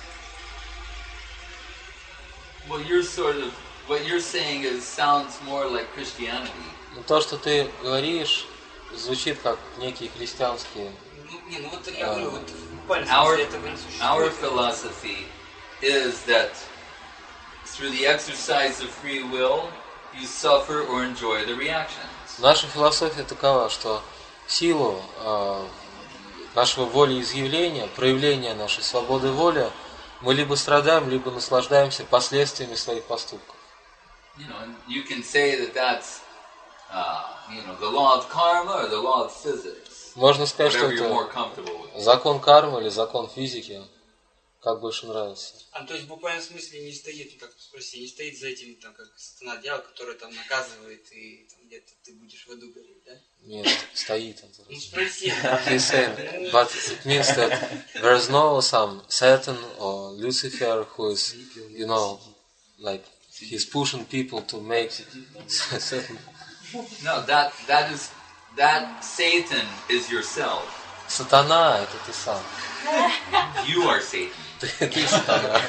What you're sort of what you're saying is sounds more like Christianity. Но то, что ты говоришь, звучит как некие христианские. Ну, не, ну вот я говорю, вот в буквальном Our, смысле этого не our существует. philosophy is that through the exercise of free will, you suffer or enjoy the reactions. Наша философия такова, что в силу э, нашего волеизъявления, проявления нашей свободы воли, мы либо страдаем, либо наслаждаемся последствиями своих поступков. You know, and you can say that that's, uh, you know, the law of karma or the law of physics, Можно сказать, что whatever you're more это comfortable with. закон кармы или закон физики, как больше нравится. А то есть в буквальном смысле не стоит, ну, как спроси, не стоит за этим, там, как сатана дьявол, который там наказывает, и там, где-то ты будешь в аду гореть, да? Нет, стоит. Ну спроси. He's saying, but it means that there is no some Satan or Lucifer who is, you know, like he's pushing people to make certain. No, that that is that Satan is yourself. Сатана — это ты сам. You are Satan. Ты, ты сатана.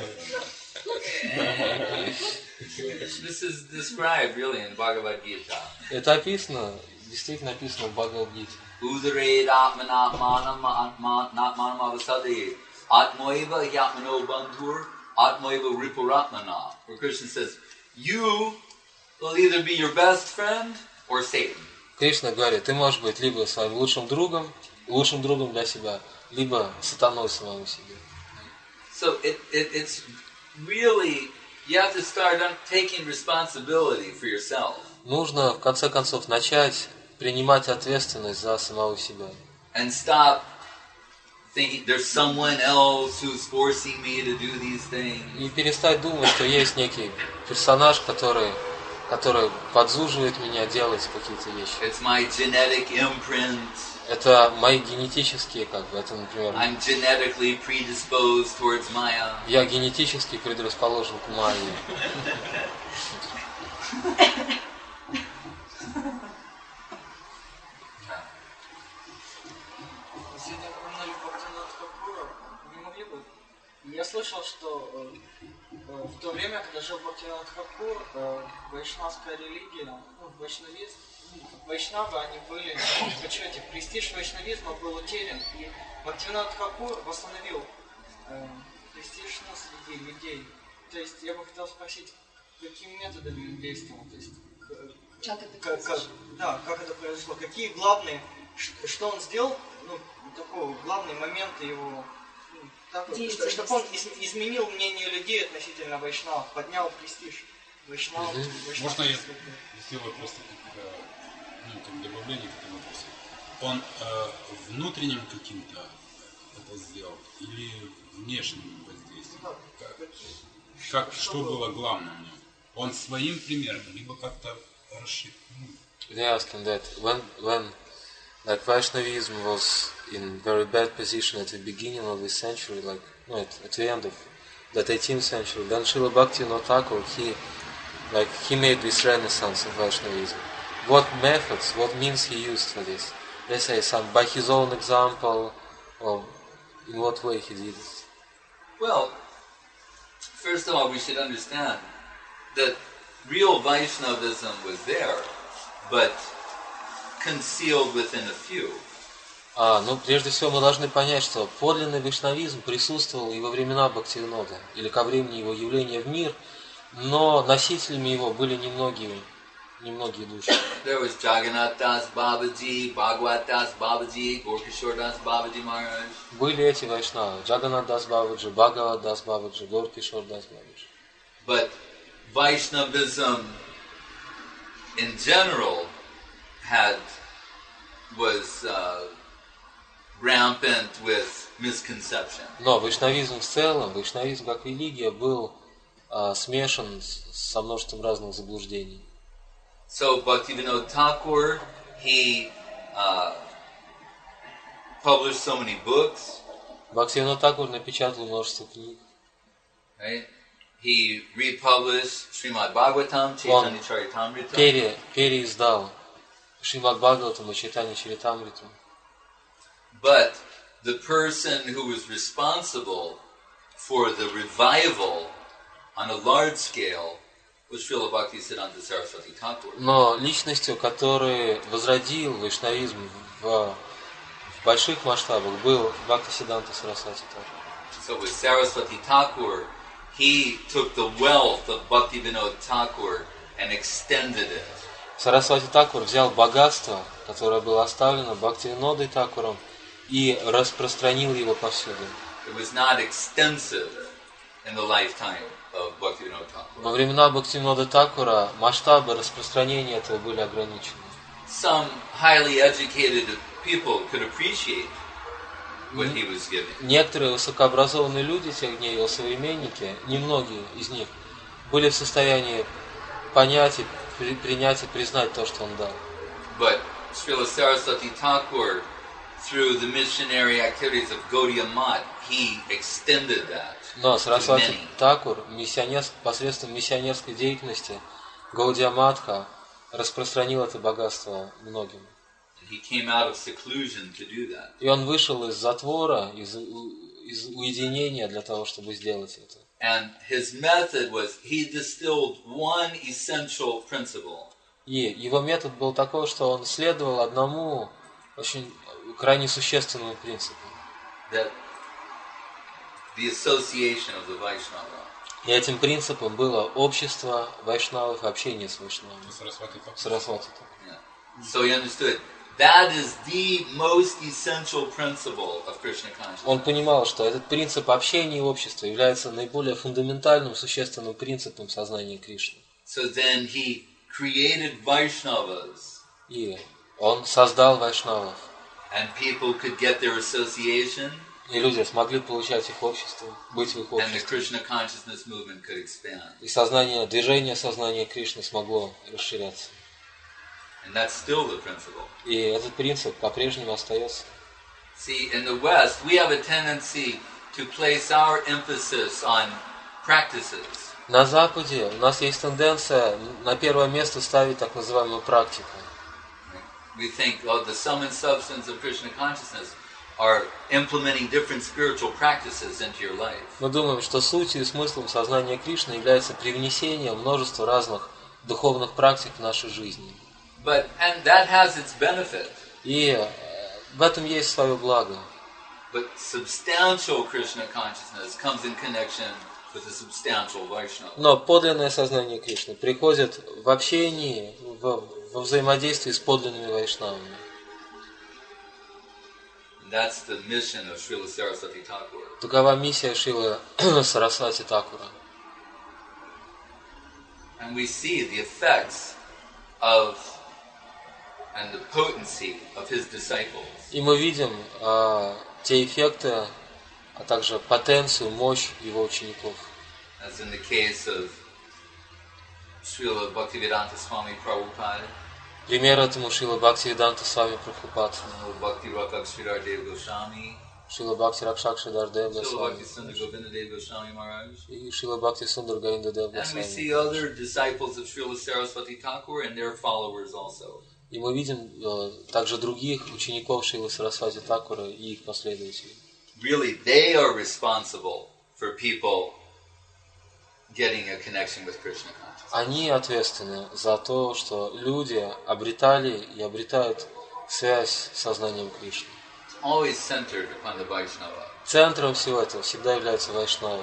This is described really in Bhagavad Gita. Это описано, действительно описано в Бхагавад-гите. Udared atmanatmanam atmanam avasade atmoiva yatmano bandhur atmoiva ripuratmana. Where Krishna says, you will either be your best friend or Satan. Кришна говорит, ты можешь быть либо своим лучшим другом, лучшим другом для себя, либо сатаной самому себе. So it, it it's really, you have to start on taking responsibility for yourself. Нужно, в конце концов, начать принимать ответственность за самого себя. And stop thinking there's someone else who's forcing me to do these things. И перестать думать, что есть некий персонаж, который, который подзуживает меня делать какие-то вещи. It's my genetic imprint. Это мои генетические, как бы, это, например, I'm genetically predisposed towards Maya. я генетически предрасположен к майе. Сегодня упоминали Бхактивинода Тхакура. Не могли бы? Я слышал, что э, э, в то время, когда жил Бхактивинод Тхакур, э, вайшнавская религия, ну, вайшнавизм, вайшнавы, они были в почете. Престиж вайшнавизма был утерян, и Бхактивинод Тхакур восстановил э, престиж ну, среди людей. То есть я бы хотел спросить, какими методами он действовал? То есть Как это как, как, произошло? да, как это произошло, какие главные, ш- что он сделал, ну, такого, главные моменты его, ну, так вот, что, чтобы он из- изменил мнение людей относительно вайшнавов, поднял престиж вайшнавов. Мгм. вайшнавов. Можно я сделаю просто как, э, ну, как добавление к этому вопросу? Он э, внутренним каким-то это сделал или внешним воздействием? Ну, да, Как, какие- как, что было главным в нем? Он своим примером, либо как-то расширил? Ну, They asked him that when, when like Vaishnavism was in very bad position at the beginning of this century, like no, at, at the end of that eighteenth century, then Srila Bhaktivinoda Thakur, he like he made this renaissance of Vaishnavism. What methods, what means he used for this? Let's say some by his own example, or in what way he did it. Well, first of all, we should understand that real Vaishnavism was there, but concealed within a few. А, ну, прежде всего мы должны понять, что подлинный вайшнавизм присутствовал и во времена Бхактивинода, или ко времени его явления в мир, но носителями его были немногие, немногие души. There was Jagannath Das Babaji, Bhagwat Das Babaji, Gorkishore Das Babaji Maharaj. Были эти вайшнавы, Джаганнат Дас Бабаджи, Бхагават Дас Бабаджи, Горкишор Дас Бабаджи. But Vaishnavism in general had was uh, rampant with misconception. Но вайшнавизм в целом, вайшнавизм как религия был а, смешан с- со множеством разных заблуждений. So Bhaktivinoda Thakur, he uh, published so many books, Бхактивинод Такур напечатал множество книг. right? He republished Srimad Bhagavatam, Chaitanya Charitamrita. Пере, переиздал Шримад Бхагаватам и Чайтанья Чаритамриту. But the person who was responsible for the revival on a large scale was Srila Bhaktisiddhanta Saraswati Thakur. Но личностью, который возродил вайшнавизм в, в больших масштабах, был Бхактисиддханта Сарасвати Тхакур. So with Saraswati Thakur, he took the wealth of Bhaktivinoda Thakur and extended it. Сарасвати Такур взял богатство, которое было оставлено Бхактивинодой Такуром, и распространил его повсюду. It was not extensive in the lifetime of Bhaktivinoda Thakur. Во времена Бхактивинода Такура масштабы распространения этого были ограничены. Some highly educated people could appreciate what he was giving. Некоторые высокообразованные люди тех дней, его современники, немногие из них, были в состоянии понять и при- принять и признать то, что он дал. But Srila Saraswati Thakur, through the missionary activities of Gaudiya Math, he extended that Но to Сарасвати many. Такур миссионерск- посредством миссионерской деятельности Гаудия Матха распространил это богатство многим. He came out of seclusion to do that. И он вышел из затвора, из, у- из уединения для того, чтобы сделать это. And his method was he distilled one essential principle, И его метод был такой, что он следовал одному очень крайне существенному принципу. that the association of the Vaishnava. И этим принципом было общество вайшнавов, общение с вайшнавами. Сарасвати Тхакур. Сарасвати. Yeah. So he understood that is the most essential principle of Krishna consciousness. Он понимал, что этот принцип общения и общества является наиболее фундаментальным, существенным принципом сознания Кришны. So then he created Vaishnavas, И он создал вайшнавов. and people could get their association, И люди смогли получать их общество, быть в их and the обществе. Krishna consciousness movement could expand. И сознание, движение сознания Кришны смогло расширяться. And that's still the principle. И этот принцип по-прежнему остается. See, in the West, we have a tendency to place our emphasis on practices. На Западе у нас есть тенденция на первое место ставить так называемую практику. We think, oh, the sum and substance of Krishna consciousness are implementing different spiritual practices into your life. Мы думаем, что сутью и смыслом сознания Кришны является привнесение множества разных духовных практик в нашей жизни. But, and that has its benefit. И э, в этом есть свое благо. But substantial Krishna consciousness comes in connection with a substantial Vaishnava. Но подлинное сознание Кришны приходит в общении, в, во взаимодействии с подлинными вайшнавами. That's the mission of Srila Saraswati Thakur. Такова миссия Шрилы Сарасвати Такура. And we see the effects of and the potency of his disciples. И мы видим а, те эффекты, а также потенцию, мощь его учеников. As in the case of Srila Bhaktivedanta Swami Prabhupada, Пример этому Шрила Бхактивиданта Свами Прабхупад, Srila Bhakti Rakak Sridhar Dev Goswami, Шрила Бхакти Ракшак Шридар Дев Srila Госвами Bhakti Sundar Govinda Dev Goswami Maharaj. и Шрила Бхакти Сундар Гаинда Дев And we see Госвами. other disciples of Srila Saraswati Thakur and their followers also. И мы видим э, также других учеников Шрилы Сарасвати Такура и их последователей. Really, they are responsible for people getting a connection with Krishna consciousness. Они ответственны за то, что люди обретали и обретают связь с сознанием Кришны. It's always centered upon the Vaishnava. Центром всего этого всегда является Вайшнава.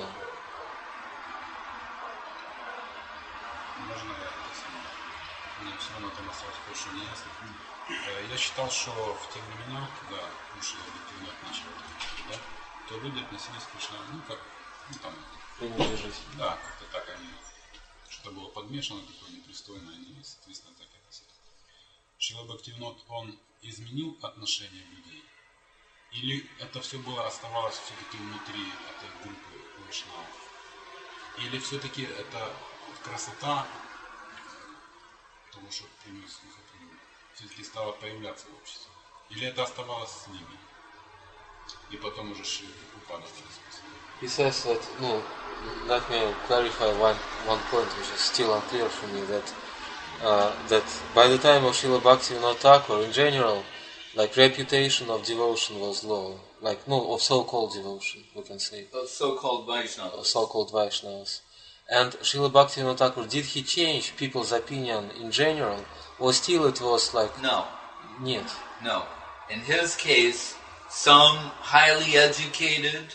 Можно я, если мне все равно там осталось кое-что неясно. Э, Я считал, что в те времена, когда уши объективно начали, да, то люди относились к Кришне, ну как, ну там, Пренебрежительно. да, как-то так они, что было подмешано, такое непристойное, они, соответственно, так и относились. Шрила Бхактивинод, он изменил отношение людей? Или это все было, оставалось все-таки внутри этой группы вайшнавов? Или все-таки это красота того, что принес, все-таки стала появляться в обществе? Или это оставалось с ними? И потом уже Шри Прабхупада спасибо. He says that, no, let me clarify one, one point which is still unclear for me, that uh, that by the time of Srila Bhaktivinoda Thakur, in general, like reputation of devotion was low, like no, of so-called devotion, we can say, Those so-called of Vaishnavas. so-called Vaishnavas. And Srila Bhaktivinoda Thakur, did he change people's opinion in general, or still it was like, No, нет? no. In his case, some highly educated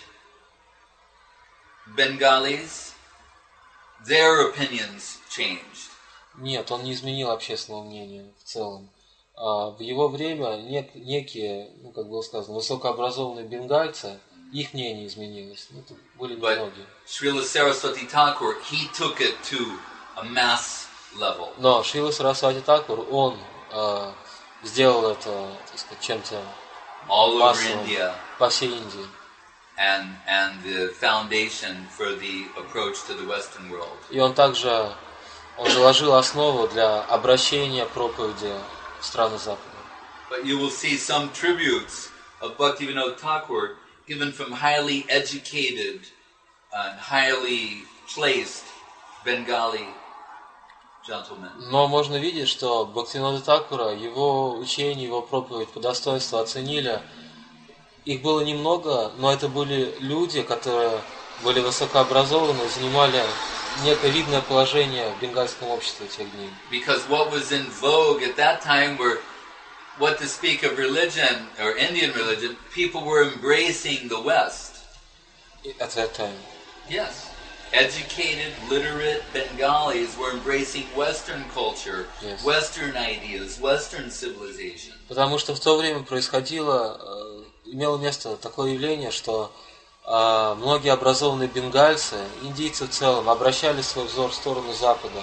Bengalis, their opinions changed. Нет, он не изменил общественного мнения в целом. А в его время нек- некие, ну, как было сказано, высокообразованные бенгальцы, их мнение изменилось. Ну, это были But немногие. Srila Saraswati Thakur, he took it to a mass level. Но Шрила Сарасвати Такур, он а, сделал это, так сказать, чем-то All over массовым India, по всей Индии. and and the foundation for the approach to the Western world. И он также он заложил основу для обращения проповеди в страны Запада. But you will see some tributes of Bhaktivinoda Thakur given from highly educated and highly placed Bengali gentlemen. Но можно видеть, что Бхактивинода Такура, его учение, его проповедь по достоинству оценили. Их было немного, но это были люди, которые были высокообразованы, занимали некое видное положение в бенгальском обществе тех дней. Because what was in vogue at that time were, what to speak of religion, or Indian religion, people were embracing the West. At that time. Yes. Educated, literate Bengalis were embracing Western culture, Yes. Western ideas, Western civilization. Потому что в то время происходило, э, имело место такое явление, что э, многие образованные бенгальцы, индийцы в целом, обращали свой взор в сторону Запада.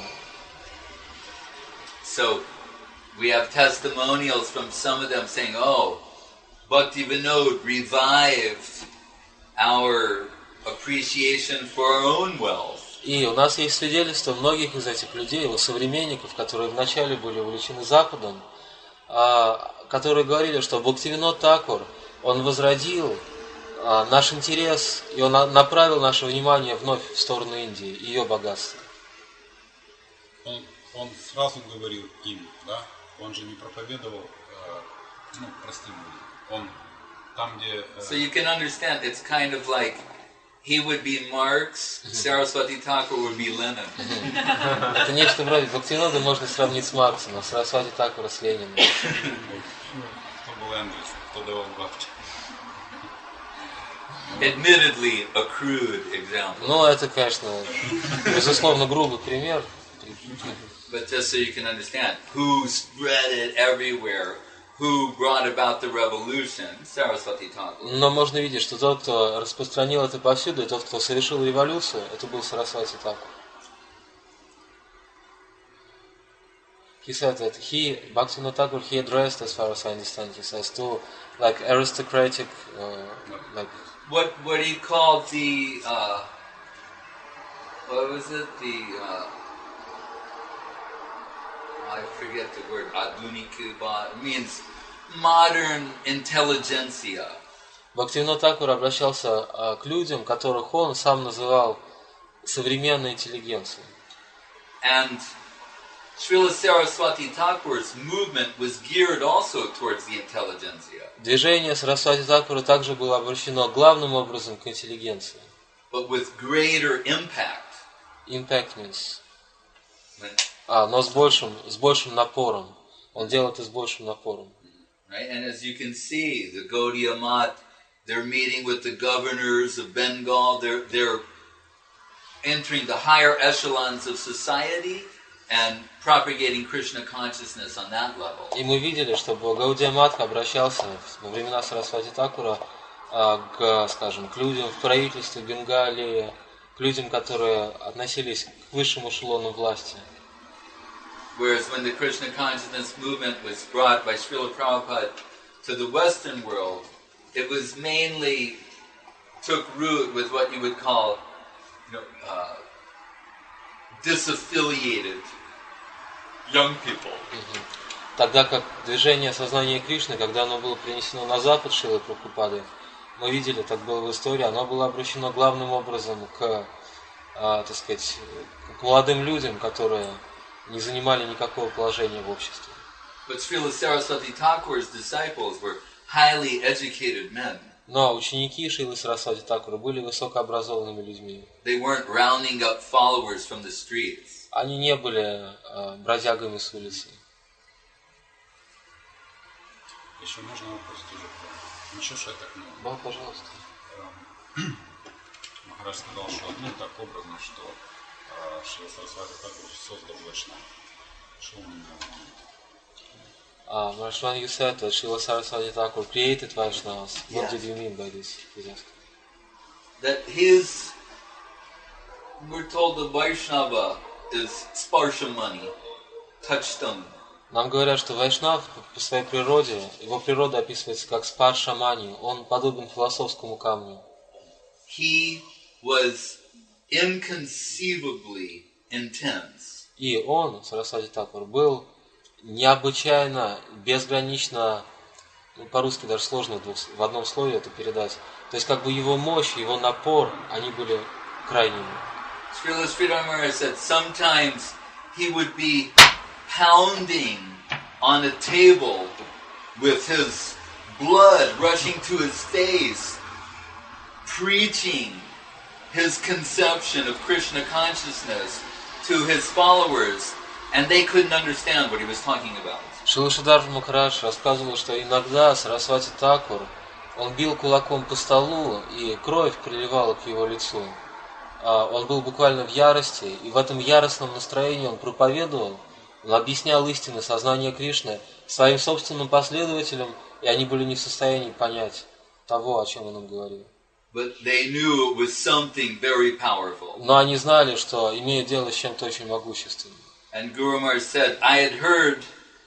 So, we have testimonials from some of them saying, oh, Bhaktivinoda revived our appreciation for our own wealth. И у нас есть свидетельства многих из этих людей, его современников, которые вначале были увлечены Западом, а, которые говорили, что Бхактивинод Такур, он возродил а, наш интерес, и он на- направил наше внимание вновь в сторону Индии и ее богатства. Он, он сразу говорил им, да? Он же не проповедовал, э, ну, простым людям. Он там, где... э, So you can understand, it's kind of like he would be Marx, Saraswati Thakur would be Lenin. Это нечто вроде Бхактивинода можно сравнить с Марксом, а Сарасвати Такура с Лениным. Кто был Энгельс, кто давал бабки. admittedly a crude example. Ну, это, конечно, безусловно, грубый пример. But just so you can understand, who spread it everywhere, who brought about the revolution, Saraswati Thakur. Но можно видеть, что тот, кто распространил это повсюду, и тот, кто совершил революцию, это был Сарасвати Тхакур. He said that he, Bhaktivinoda Thakur, he addressed, as far as I understand, he says, to like aristocratic, uh, like What what he called the uh, what was it? The uh, I forget the word. Adunikuba means modern intelligentsia. Бхактивинода Тхакур обращался uh, к людям, которых он сам называл современной интеллигенцией. And Srila Saraswati Thakur's movement was geared also towards the intelligentsia. Движение Сарасвати Тхакура также было обращено главным образом к интеллигенции. But with greater impact. Impact means. When, А, но с большим, с большим напором. Он делал это с большим напором. right? And as you can see, the Gaudiya Math, they're meeting with the governors of Bengal. They're they're entering the higher echelons of society and propagating Krishna consciousness on that level. И мы видели, что Гаудия Матха обращался во времена Сарасвати Тхакура а, к, скажем, к людям в правительстве Бенгалии, к людям, которые относились к высшим эшелонам власти. Whereas when the Krishna consciousness movement was brought by Srila Prabhupada to the Western world, it was mainly took root with what you would call, you know, uh, disaffiliated young people. Тогда как движение сознания Кришны, когда оно было принесено на Запад Шрилы Прабхупады, мы видели, так было в истории, оно было обращено главным образом к, а, так сказать, к молодым людям, которые не занимали никакого положения в обществе. But Srila Saraswati Thakur's disciples were highly educated men. Но ученики Шрилы Сарасвати Тхакура были высокообразованными людьми. They weren't rounding up followers from the streets. Они не были э, бродягами с улицы. Еще можно вопрос тоже. Ничего, что я так много. Да, пожалуйста. Махарадж сказал, что ну так образно, что Шрила Сарасвати Тхакур создал Вайшнав. Что он имел в виду? Uh, Marshwan, you said that Srila Saraswati Thakur created Vaishnavas. What Yes. did you mean by this? He's asking. That his, we're told the Vaishnava is sparsha money, touchstone. Нам говорят, что Вайшнав по своей природе, его природа описывается как спаршамани, он подобен философскому камню. He was inconceivably intense. И он, Сарасвати Тхакур, был необычайно, безгранично, ну, по-русски даже сложно в, двух, в одном слове это передать. То есть как бы его мощь, его напор, они были крайними. Srila Sridhar Maharaj said sometimes he would be pounding on a table with his blood rushing to his face, preaching his conception of Krishna consciousness to his followers, and they couldn't understand what he was talking about. Шрила Шридаджи Махарадж рассказывал, что иногда Сарасвати Тхакур, он бил кулаком по столу, и кровь приливала к его лицу. Он был буквально в ярости, и в этом яростном настроении он проповедовал, он объяснял истины сознания Кришны своим собственным последователям, и они были не в состоянии понять того, о чем он им говорил. But they knew it was something very powerful. Но они знали, что имеют дело с чем-то очень могущественным. And Guru Maharaj said, I had heard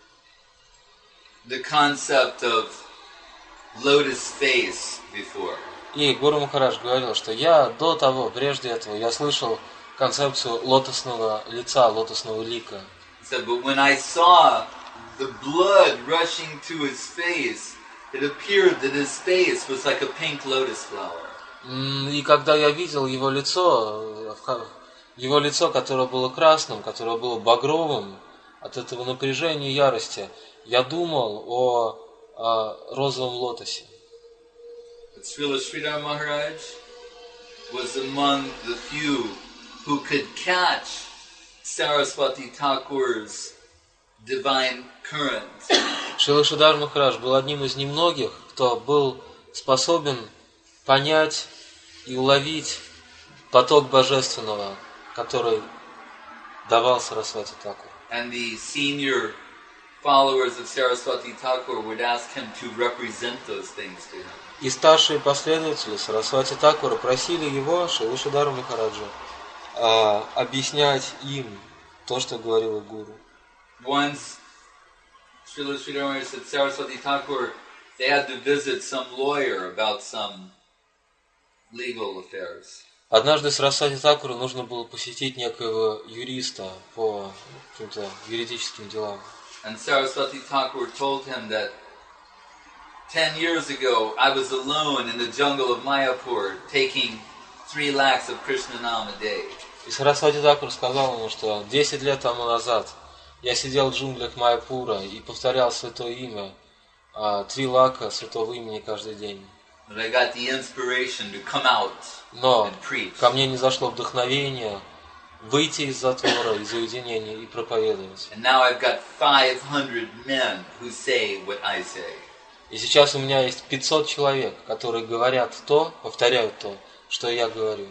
the concept of lotus face before. И Гуру Махарадж говорил, что я до того, прежде этого, я слышал концепцию лотосного лица, лотосного лика. He said, but when I saw the blood rushing to his face, it appeared that his face was like a pink lotus flower. И когда я видел его лицо, его лицо, которое было красным, которое было багровым, от этого напряжения и ярости, я думал о, о розовом лотосе. But Srila Sridhar Maharaj was among the few who could catch Saraswati Thakur's divine current. Шрила Шридаджи Махарадж был одним из немногих, кто был способен понять и уловить поток божественного, который давал Сарасвати Такур. And the senior followers of Saraswati Thakur would ask him to represent those things to him. И старшие последователи Сарасвати Такура просили его, Шривишадару Махараджа, а, объяснять им то, что говорил гуру. Once, Srila Sridhar said Saraswati Thakur, they had to visit some lawyer about some legal affairs. Однажды Сарасвати Такуру нужно было посетить некоего юриста по каким-то юридическим делам. And Saraswati Thakur told him that ten years ago I was alone in the jungle of Mayapur taking three lakhs of Krishna Nam a day. И Сарасвати Такур сказал ему, что десять лет тому назад я сидел в джунглях Майяпура и повторял святое имя, три лака святого имени каждый день. But I got the inspiration to come out Но and preach. ко мне не зашло вдохновение выйти из затвора, из уединения и проповедовать. And now I've got five hundred men who say what I say. И сейчас у меня есть пятьсот человек, которые говорят то, повторяют то, что я говорю.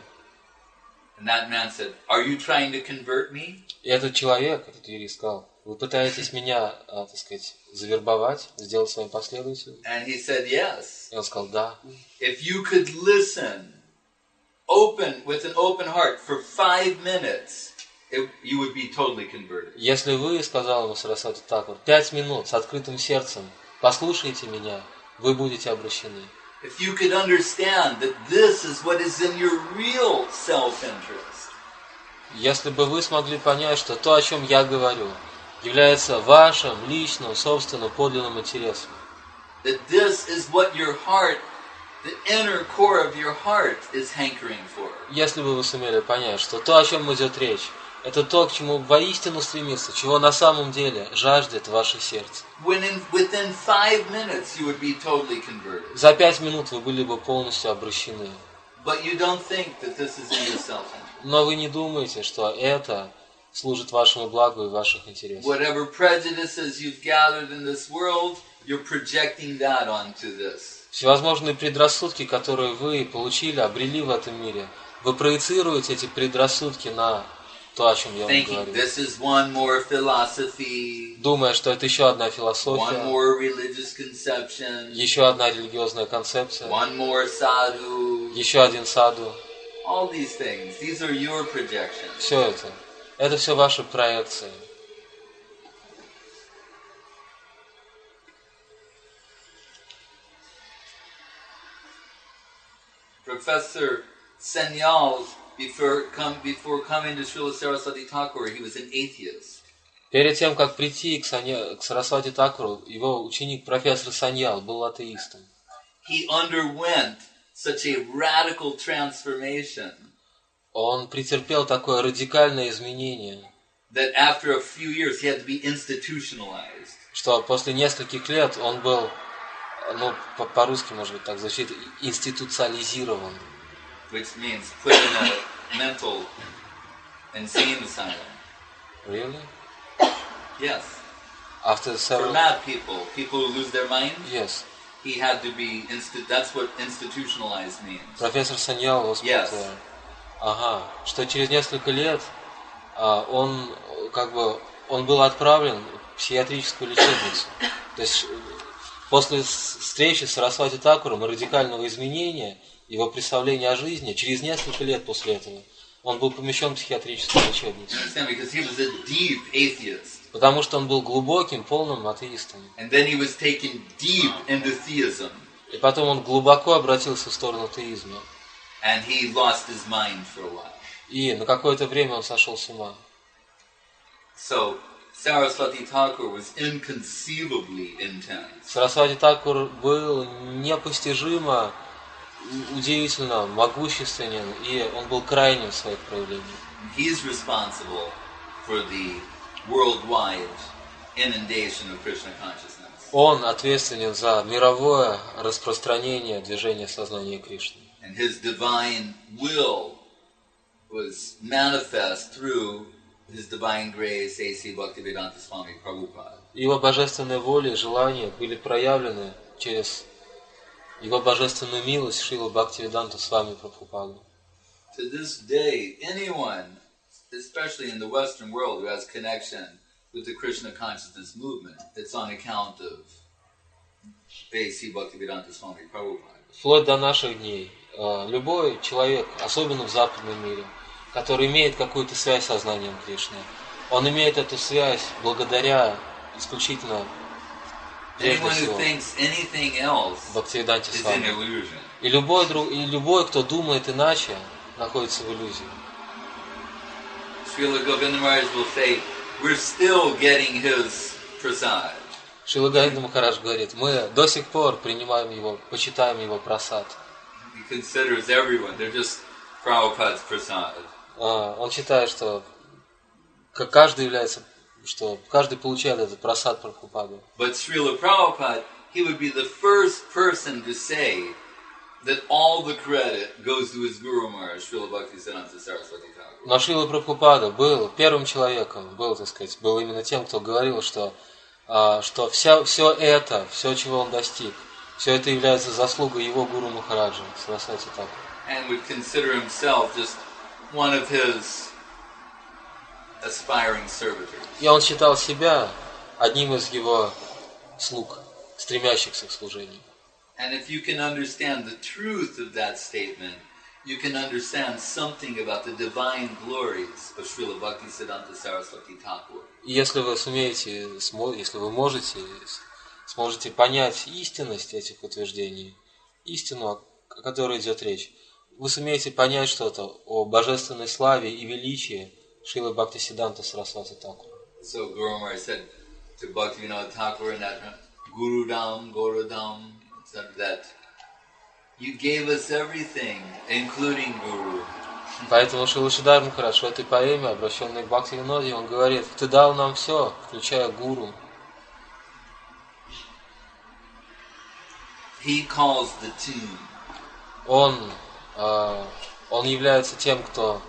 And that man said, "Are you trying to convert me?" И этот человек, этот юрист сказал, вы пытаетесь меня, а, так сказать, завербовать, сделать своим последователем? And he said, "Yes. И он сказал, да. If you could listen, open with an open heart for five minutes, it, you would be totally converted." Если вы, сказал ему Сарасвати Такур, пять минут с открытым сердцем, послушайте меня, вы будете обращены. If you could understand that this is what is in your real self-interest. Если бы вы смогли понять, что то, о чем я говорю, является вашим личным, собственным, подлинным интересом. That this is what your heart, the inner core of your heart is hankering for. Если бы вы сумели понять, что то, о чем идет речь, это то, к чему воистину стремится, чего на самом деле жаждет ваше сердце. When in, within five minutes you would be totally converted. За пять минут вы были бы полностью обращены. But you don't think that this is in your self-interest. Но вы не думаете, что это служит вашему благу и ваших интересов. Whatever prejudices you've gathered in this world, you're projecting that onto this. Всевозможные предрассудки, которые вы получили, обрели в этом мире, вы проецируете эти предрассудки на то, о чем я вам Thinking говорю. this is one more philosophy, Думая, что это еще одна one философия, more religious conception, еще одна религиозная концепция, one more sadhu, еще один саду. all these things. These are your projections. Все это. Это все ваши проекции. Professor Senyal, before, come, before coming to Srila Saraswati Thakur, he was an atheist. Перед тем, как прийти к, Санья, к Сарасвати Такуру, его ученик профессор Саньял был атеистом. He underwent such a radical transformation Он претерпел такое радикальное изменение, that after a few years he had to be institutionalized. что после нескольких лет он был, ну, по- по-русски, может быть, так звучит, институциализирован. Which means put in a mental insane asylum. Really? Yes. After For several... mad people, people who lose their mind, Yes. he had to be, insti- that's what institutionalized means. Профессор Саньял вас Yes. путает. Ага, что через несколько лет а, он как бы он был отправлен в психиатрическую лечебницу. То есть э, после с- встречи с Сарасвати Такуром и радикального изменения его представления о жизни, через несколько лет после этого он был помещен в психиатрическую You лечебницу. understand? Because he was a deep atheist. Потому что он был глубоким, полным атеистом. And then he was taken deep into theism. И потом он глубоко обратился в сторону атеизма. And he lost his mind for a while. И на какое-то время он сошел с ума. So, Saraswati Thakur was inconceivably intense. Сарасвати Такур был непостижимо, у- удивительно могущественен, и он был крайним в своих проявлениях. He's responsible for the worldwide inundation of Krishna consciousness. Он ответственен за мировое распространение движения сознания Кришны. And his divine will was manifest through his divine grace, A C Bhaktivedanta Swami Prabhupada. Его божественная воля и желания были проявлены через Его божественную милость Шрила Бхактивиданта Свами Прабхупаду. To this day, anyone, especially in the Western world, who has connection with the Krishna consciousness movement, it's on account of A C Bhaktivedanta Swami Prabhupada. Вплоть до наших дней. Любой человек, особенно в западном мире, который имеет какую-то связь с сознанием Кришны, он имеет эту связь благодаря исключительно прежде Anyone who всего thinks anything else Бхактивиданте is an Свами. illusion. И любой, друг, и любой, кто думает иначе, находится в иллюзии. Srila Govinda Maharaj will say, we're still getting his prasad. Шрила Говинда Махарадж говорит, мы до сих пор принимаем его, почитаем его прасад. He considers everyone, they're just Prabhupada's prasad. Он считает, что каждый является, что каждый получает этот прасад Прабхупады. But Srila Prabhupada, he would be the first person to say that all the credit goes to his Guru Maharaj, Srila Bhaktisiddhanta Saraswati Thakur. Но Шрила Прабхупада был первым человеком, был, так сказать, был именно тем, кто говорил, что, что вся, все это, все, чего он достиг, все это является заслугой его Гуру Махараджа, Сарасвати Тхакур. And would consider himself just one of his aspiring servitors. И он считал себя одним из его слуг, стремящихся к служению. And if you can understand the truth of that statement, you can understand something about the divine glories of Srila Bhaktisiddhanta Saraswati Thakur. И если вы сумеете, если вы можете, сможете понять истинность этих утверждений, истину, о которой идет речь, вы сумеете понять что-то о божественной славе и величии Шрилы Бхактисиддханта Сарасвати Тхакура. So Guru Maharaj said to Bhaktivinoda Thakur in that Guru Dam, Guru Dam, said that you gave us everything, including Guru. Поэтому Шрила Шридар Махарадж в этой поэме, обращенной к Бхактивиноде, он говорит, ты дал нам все, включая Гуру. He calls the tune. Он, э, он является тем, кто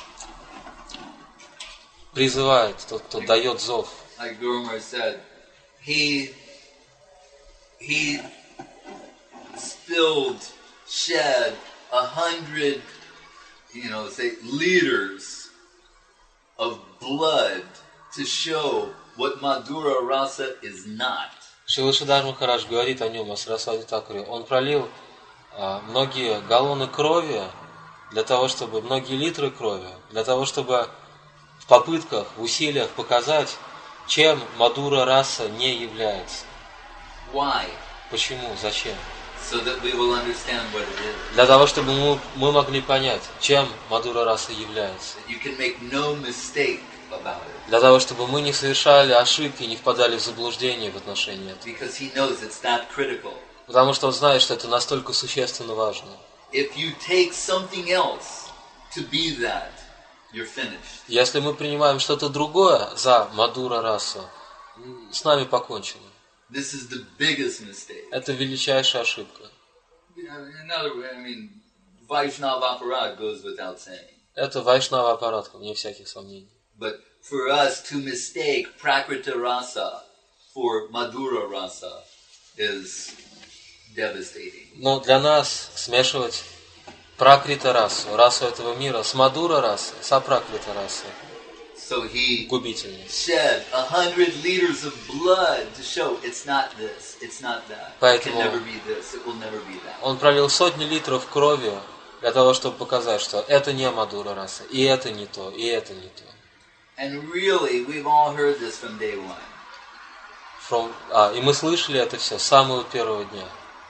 призывает, тот, кто дает зов. Like Guru Maharaj said, he he spilled, shed a hundred, you know, say liters of blood to show what Madhura Rasa is not. Шрила Шридар Махарадж говорит о нем, о Сарасвати Тхакуре. Он пролил а, многие галлоны крови для того, чтобы многие литры крови, для того, чтобы в попытках, в усилиях показать, чем Мадура раса не является. Why? Почему? Зачем? So that we will understand what it is. Для того, чтобы мы, мы могли понять, чем Мадура раса является. You can make no mistake about it. Для того, чтобы мы не совершали ошибки, не впадали в заблуждение в отношении этого. Because he knows it's that critical. Потому что он знает, что это настолько существенно важно. If you take something else to be that, you're finished. Если мы принимаем что-то другое за Мадура расу, с нами покончено. This is the biggest mistake. Это величайшая ошибка. In other words, I mean, Vaishnava aparad goes without saying. Это вайшнава аппарат, вне всяких сомнений. But for us to mistake Prakrita Rasa for Madhura Rasa is devastating. Но для нас смешивать пракрита расу, расу этого мира, с Мадура расой, с апракрита расой, So he губительно. shed a hundred liters of blood to show it's not this, it's not that. It can Поэтому never be this, it will never be that. он пролил сотни литров крови для того, чтобы показать, что это не Мадура раса, и это не то, и это не то. And really, we've all heard this from day one. From, а, и мы слышали это все с самого первого дня.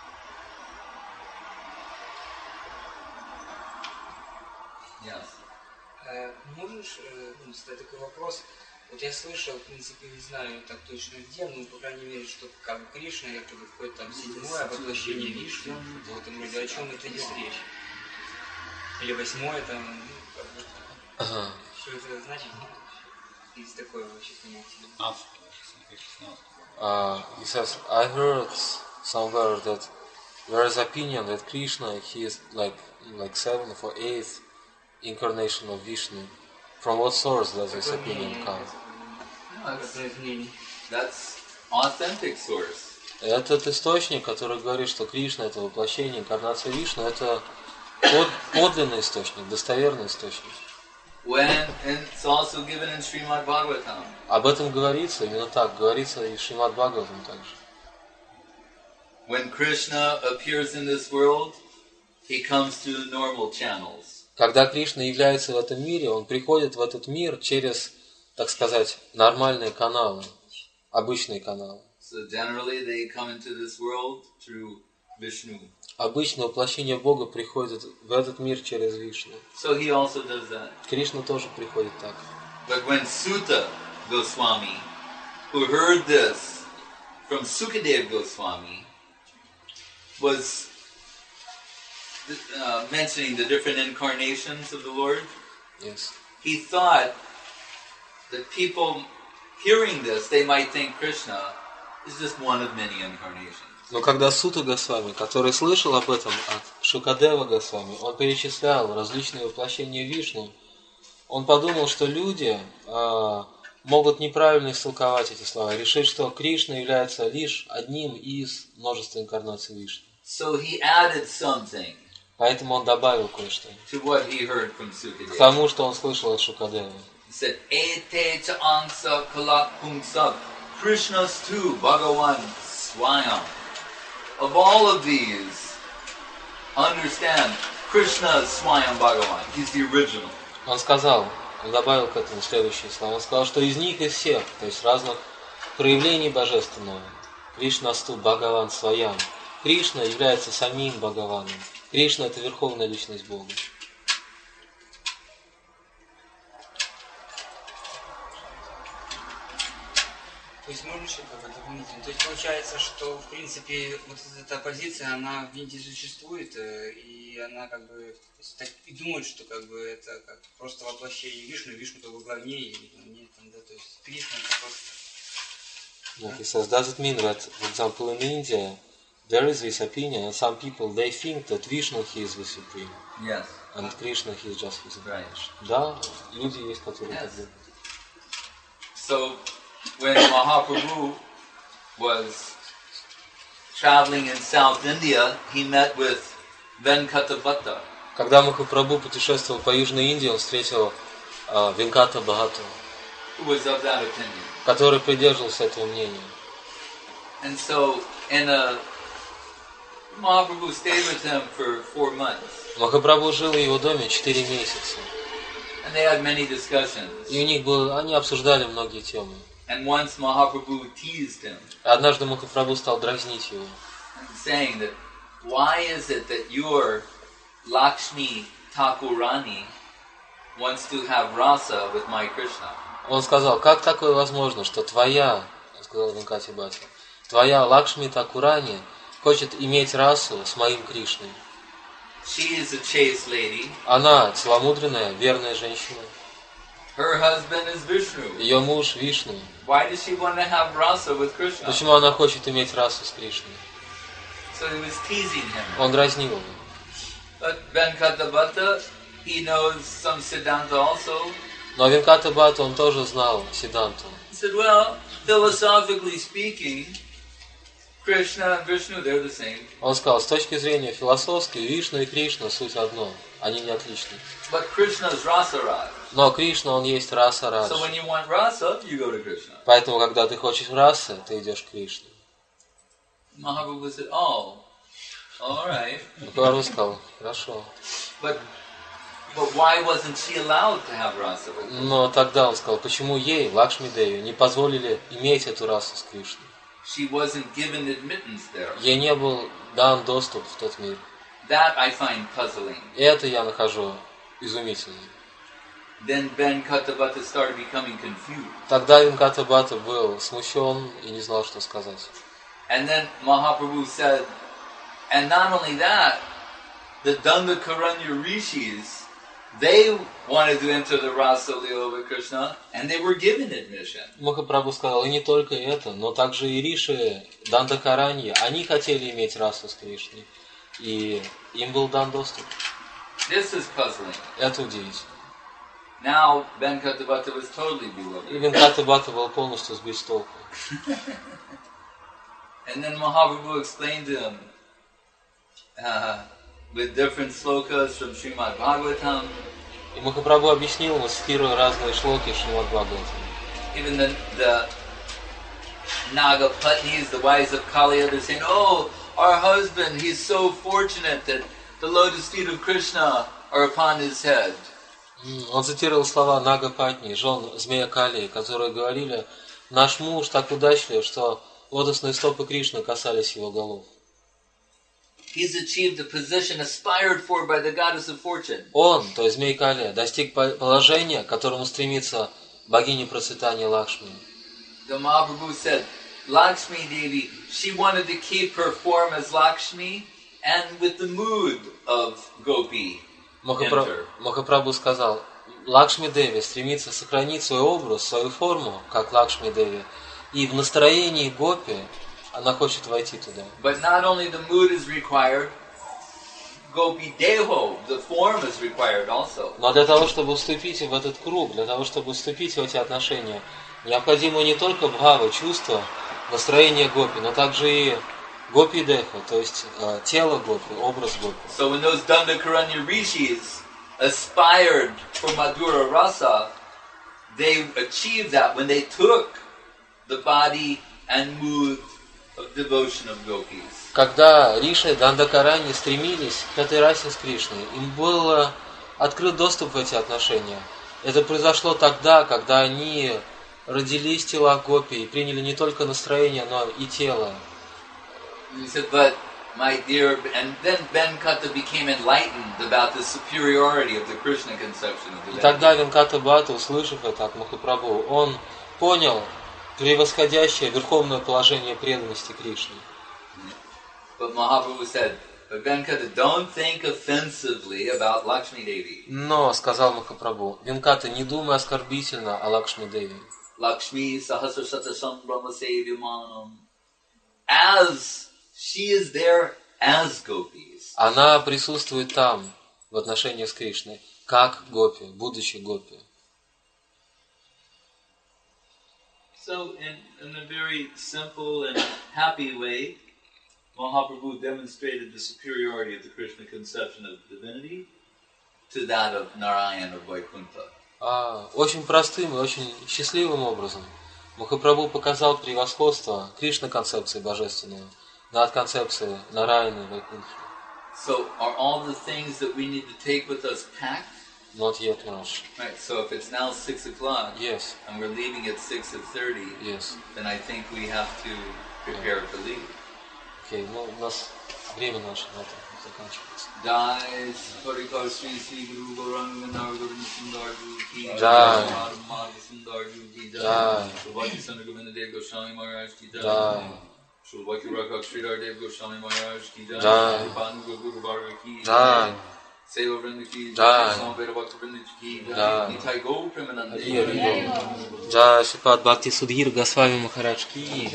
Yes. Э, Можешь э, ну, задать такой вопрос? Вот я слышал, в принципе, не знаю так точно где, но, по крайней мере, что как бы Кришна, якобы какое-то там седьмое воплощение Вишну, в этом роде, о чем это идет речь? Или восьмое там, ну, как бы, Ага. что это значит? Есть такое вообще понятие. Uh, he says, I heard somewhere that there is opinion that Krishna, he is like like seventh or eighth incarnation of Vishnu. From what source does this opinion come? No, that's, that's authentic source. Этот источник, который говорит, что Кришна это воплощение, инкарнация Вишну, это под, подлинный источник, достоверный источник. When, and it's also given in Srimad Bhagavatam. Об этом говорится, именно так, говорится и в Шримад Бхагаватам также. When Krishna appears in this world, he comes through normal channels. Когда Кришна является в этом мире, он приходит в этот мир через, так сказать, нормальные каналы, обычные каналы. So generally they come into this world through Vishnu. Обычно воплощение Бога приходит в этот мир через Вишну. So he also does that. Кришна тоже приходит так. But when Sutta Goswami, who heard this from Sukadeva Goswami, was uh, mentioning the different incarnations of the Lord, Yes. he thought that people hearing this, they might think Krishna is just one of many incarnations. Но когда Сута Госвами, который слышал об этом от Шукадева Госвами, он перечислял различные воплощения Вишну, он подумал, что люди э, могут неправильно истолковать эти слова, решить, что Кришна является лишь одним из множества инкарнаций Вишну. So he added something Поэтому он добавил кое-что to what he heard from к Sukadeva. тому, что он слышал от Шукадева. He said, Ete cha angsa kalak pungsak, Krishna's tu Bhagavan Swayam. Of all of these, understand, Krishna is Swayam Bhagavan. He's the original. Он сказал, он добавил к этому следующие слова. Он сказал, что из них, из всех, то есть разных проявлений божественного, Кришнасту Бхагаван Сваям. Кришна является самим Бхагаваном. Кришна это верховная личность Бога. То есть можно еще как-то дополнительно. То есть получается, что в принципе вот эта позиция, она в Индии существует, э, и она как бы то есть, так, и думают, что как бы это как просто воплощение Вишну, Вишну как бы главнее или главнее там, да, то есть Кришна это просто. Like he says, does it mean that, for example, in India, there is this opinion, and some people, they think that Vishnu, he is the supreme, Yes. and Krishna, he is just his Right. Да, люди есть, которые так Yes. думают. So, when Mahaprabhu was traveling in South India, he met with Venkatapata. Когда Махапрабху путешествовал по Южной Индии, он встретил э, Венката Бхагату, Who was of that opinion. который придерживался этого мнения. And so, in a, Mahaprabhu stayed with him for four months. Махапрабху жил в его доме четыре месяца. And they had many discussions. И у них было, они обсуждали многие темы. And once Mahaprabhu teased him, Однажды Махапрабху стал дразнить его, saying that, why is it that your Lakshmi Thakurani wants to have rasa with my Krishna? Он сказал, как такое возможно, что твоя, он сказал Венкати Бхатта, твоя Лакшми Такурани хочет иметь расу с моим Кришной. She is a chaste lady. Она целомудренная, верная женщина. Her husband is Vishnu. Ее муж Вишну. Why does she want to have rasa with Krishna? Почему она хочет иметь расу с Кришной? So he was teasing him. Он дразнил его. But Venkatapata, he knows some Siddhanta also. Но Венката Бхатта, он тоже знал Сиддханту. He said, well, philosophically speaking, Krishna and Vishnu, they're the same. Он сказал, с точки зрения философской, Вишну и Кришна суть одно. Они не отличны. But Krishna is Rasaraj. Но Кришна, он есть раса радж. So when you want rasa, you go to Krishna. Поэтому, когда ты хочешь расы, ты идешь к Кришне. Mahaprabhu said, oh, all right. Махапрабху сказал, хорошо. But but why wasn't she allowed to have rasa with him? Но тогда он сказал, почему ей, Лакшми Деви, не позволили иметь эту расу с Кришной? She wasn't given admittance there. Ей не был дан доступ в тот мир. That I find puzzling. И это я нахожу изумительным. Then Venkatapata started becoming confused. Тогда Венката Бхатта был смущен и не знал, что сказать. And then Mahaprabhu said, and not only that, the Dandakaranya Rishis, they wanted to enter the Rasa Lila with Krishna, and they were given admission. Махапрабху сказал, и не только это, но также и риши Дандакараньи, они хотели иметь расу с Кришной, и им был дан доступ. This is puzzling. Это удивительно. Now Venkatapata was totally И bewildered. Венката Бхатта был полностью сбит с толку. And then Mahaprabhu explained to him uh, with different slokas from Srimad Bhagavatam. И Махапрабху объяснил ему, цитируя разные шлоки Шримад Бхагаватам. Even the, the Nagapatnis, the wives of Kaliya, they're saying, oh, our husband, he's so fortunate that the lotus feet of Krishna are upon his head. Он цитировал слова Нагапатни, жен змея Калии, которые говорили: наш муж так удачлив, что лотосные стопы Кришны касались его голов. He's achieved the position aspired for by the goddess of fortune. Он, то есть змей Калия, достиг положения, к которому стремится богиня процветания Лакшми. The Mahaprabhu said, Lakshmi Devi, she wanted to keep her form as Lakshmi and with the mood of Gopi. Махапрабху сказал: Лакшми Деви стремится сохранить свой образ, свою форму, как Лакшми Деви, и в настроении Гопи она хочет войти туда. But not only the mood is required, Gopi Deho, the form is required also. Но для того, чтобы вступить в этот круг, для того, чтобы вступить в эти отношения, необходимо не только бхава, чувство, настроение Гопи, но также и Гопи Деха, то есть э, тело Гопи, образ Гопи. So when those Dandakaranya rishis aspired for Madhura Rasa, they achieved that when they took the body and mood of devotion of gopis. Когда Риши Дандакарани стремились к этой расе с Кришной, им был открыт доступ в эти отношения. Это произошло тогда, когда они родились в телах Гопи и приняли не только настроение, но и тело. He said, but my dear, and then Venkata became enlightened about the superiority of the Krishna conception of И the тогда Венката Бхатта, услышав это от Махапрабху, он понял превосходящее верховное положение преданности Кришне. But Mahaprabhu said, but Venkata, don't think offensively about Lakshmi Devi. Но, сказал Махапрабху, Венката, не думай оскорбительно о Лакшми Деви. Lakshmi Sahasrasata Sambrahma Sevimanam. As she is there as gopis. Она присутствует там, в отношениях с Кришной, как Гопи, будучи Гопи. So, in, in a very simple and happy way, Mahaprabhu demonstrated the superiority of the Krishna conception of divinity to that of Narayan or Vaikuntha. А, очень простым и очень счастливым образом Махапрабху показал превосходство Кришна концепции божественного над концепцией Нараяны и Вайкунтхи. So, are all the things that we need to take with us packed? Not yet much. Right, so if it's now six o'clock Yes. and we're leaving at six thirty, Yes. then I think we have to prepare to leave. Окей, ну у нас время наше на этом заканчивается. Jai Parikar Sri Sri Guru Gauranga Nargovinda Sundar Ju Ki Jai. Madhava Sundar Ju Ki Jai. Jai Shulvaki Sandra Govinda Dev Goswami Maharaj Ki Jai Jai. Shulvaki Rakak Sridhar Dev Goswami Maharaj Ki Jai Jai. Panu Guru Varga Ki Jai. Seva Vrinda Ki Jai. Samveda Bhakta Vrinda Ki Jai. Jai Nitai Go Premanande. Джай Шипад Бхакти Судхир Госвами Махарадж Ки.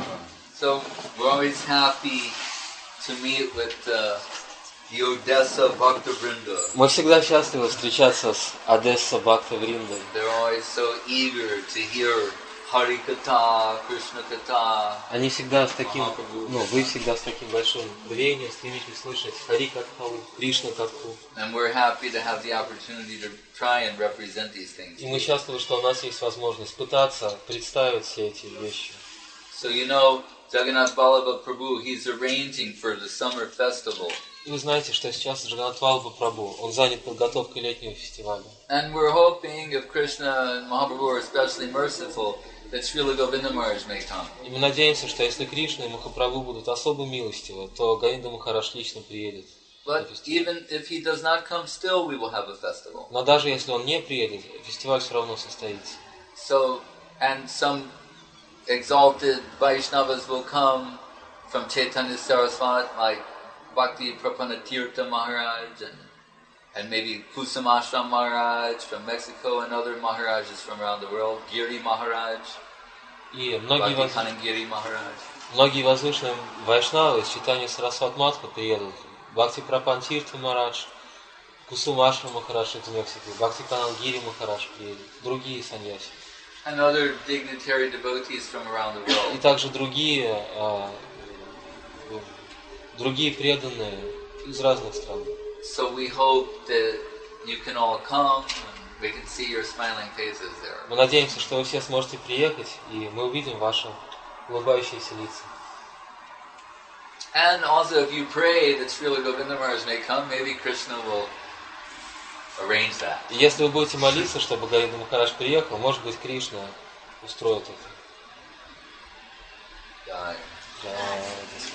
So we're always happy to meet with uh, the Odessa Bhakta Vrinda. Мы всегда счастливы встречаться с Одесса Бхакта Вриндой. They're always so eager to hear Hari Katha, Krishna Katha. Они всегда с таким, ну, вы всегда с таким большим рвением стремитесь слышать Хари Катху, Кришна Катху. And we're happy to have the opportunity to try and represent these things. И мы счастливы, что у нас есть возможность пытаться представить все эти вещи. So you know, Jagannath Ballabha Prabhu, he's arranging for the summer festival. И вы знаете, что сейчас Джаганнат Валлабха Прабху, он занят подготовкой летнего фестиваля. And we're hoping, if Krishna and Mahaprabhu are especially merciful, that Srila Govinda Maharaj may come. И мы надеемся, что если Кришна и Махапрабху будут особо милостивы, то Говинда Махарадж лично приедет. But even if he does not come, still we will have a festival. Но даже если он не приедет, фестиваль все равно состоится. So, and some exalted Vaishnavas will come from Chaitanya Saraswat, like Bhakti Prapanna Tirtha Maharaj, and, and maybe Kusamashram Maharaj from Mexico, and other Maharajas from around the world, Giri Maharaj, И многие, Bhakti воз... Kanangiri Maharaj. многие возвышенные вайшнавы из читания Сарасват Матха приедут. Бхакти Прапан Тиртха Марадж, Кусумашра Махарадж из Мексики, Бхакти Канангири Махарадж приедет, другие саньяси. And other dignitary devotees from around the И world. также другие э, другие преданные из разных стран. So we hope that you can all come and we can see your smiling faces there. Мы надеемся, что вы все сможете приехать, и мы увидим ваши улыбающиеся лица. And also if you pray that Srila Govinda Maharaj may come, maybe Krishna will arrange that. И если вы будете молиться, чтобы Говинда Махарадж приехал, может быть, Кришна устроит это. Jai. Jai.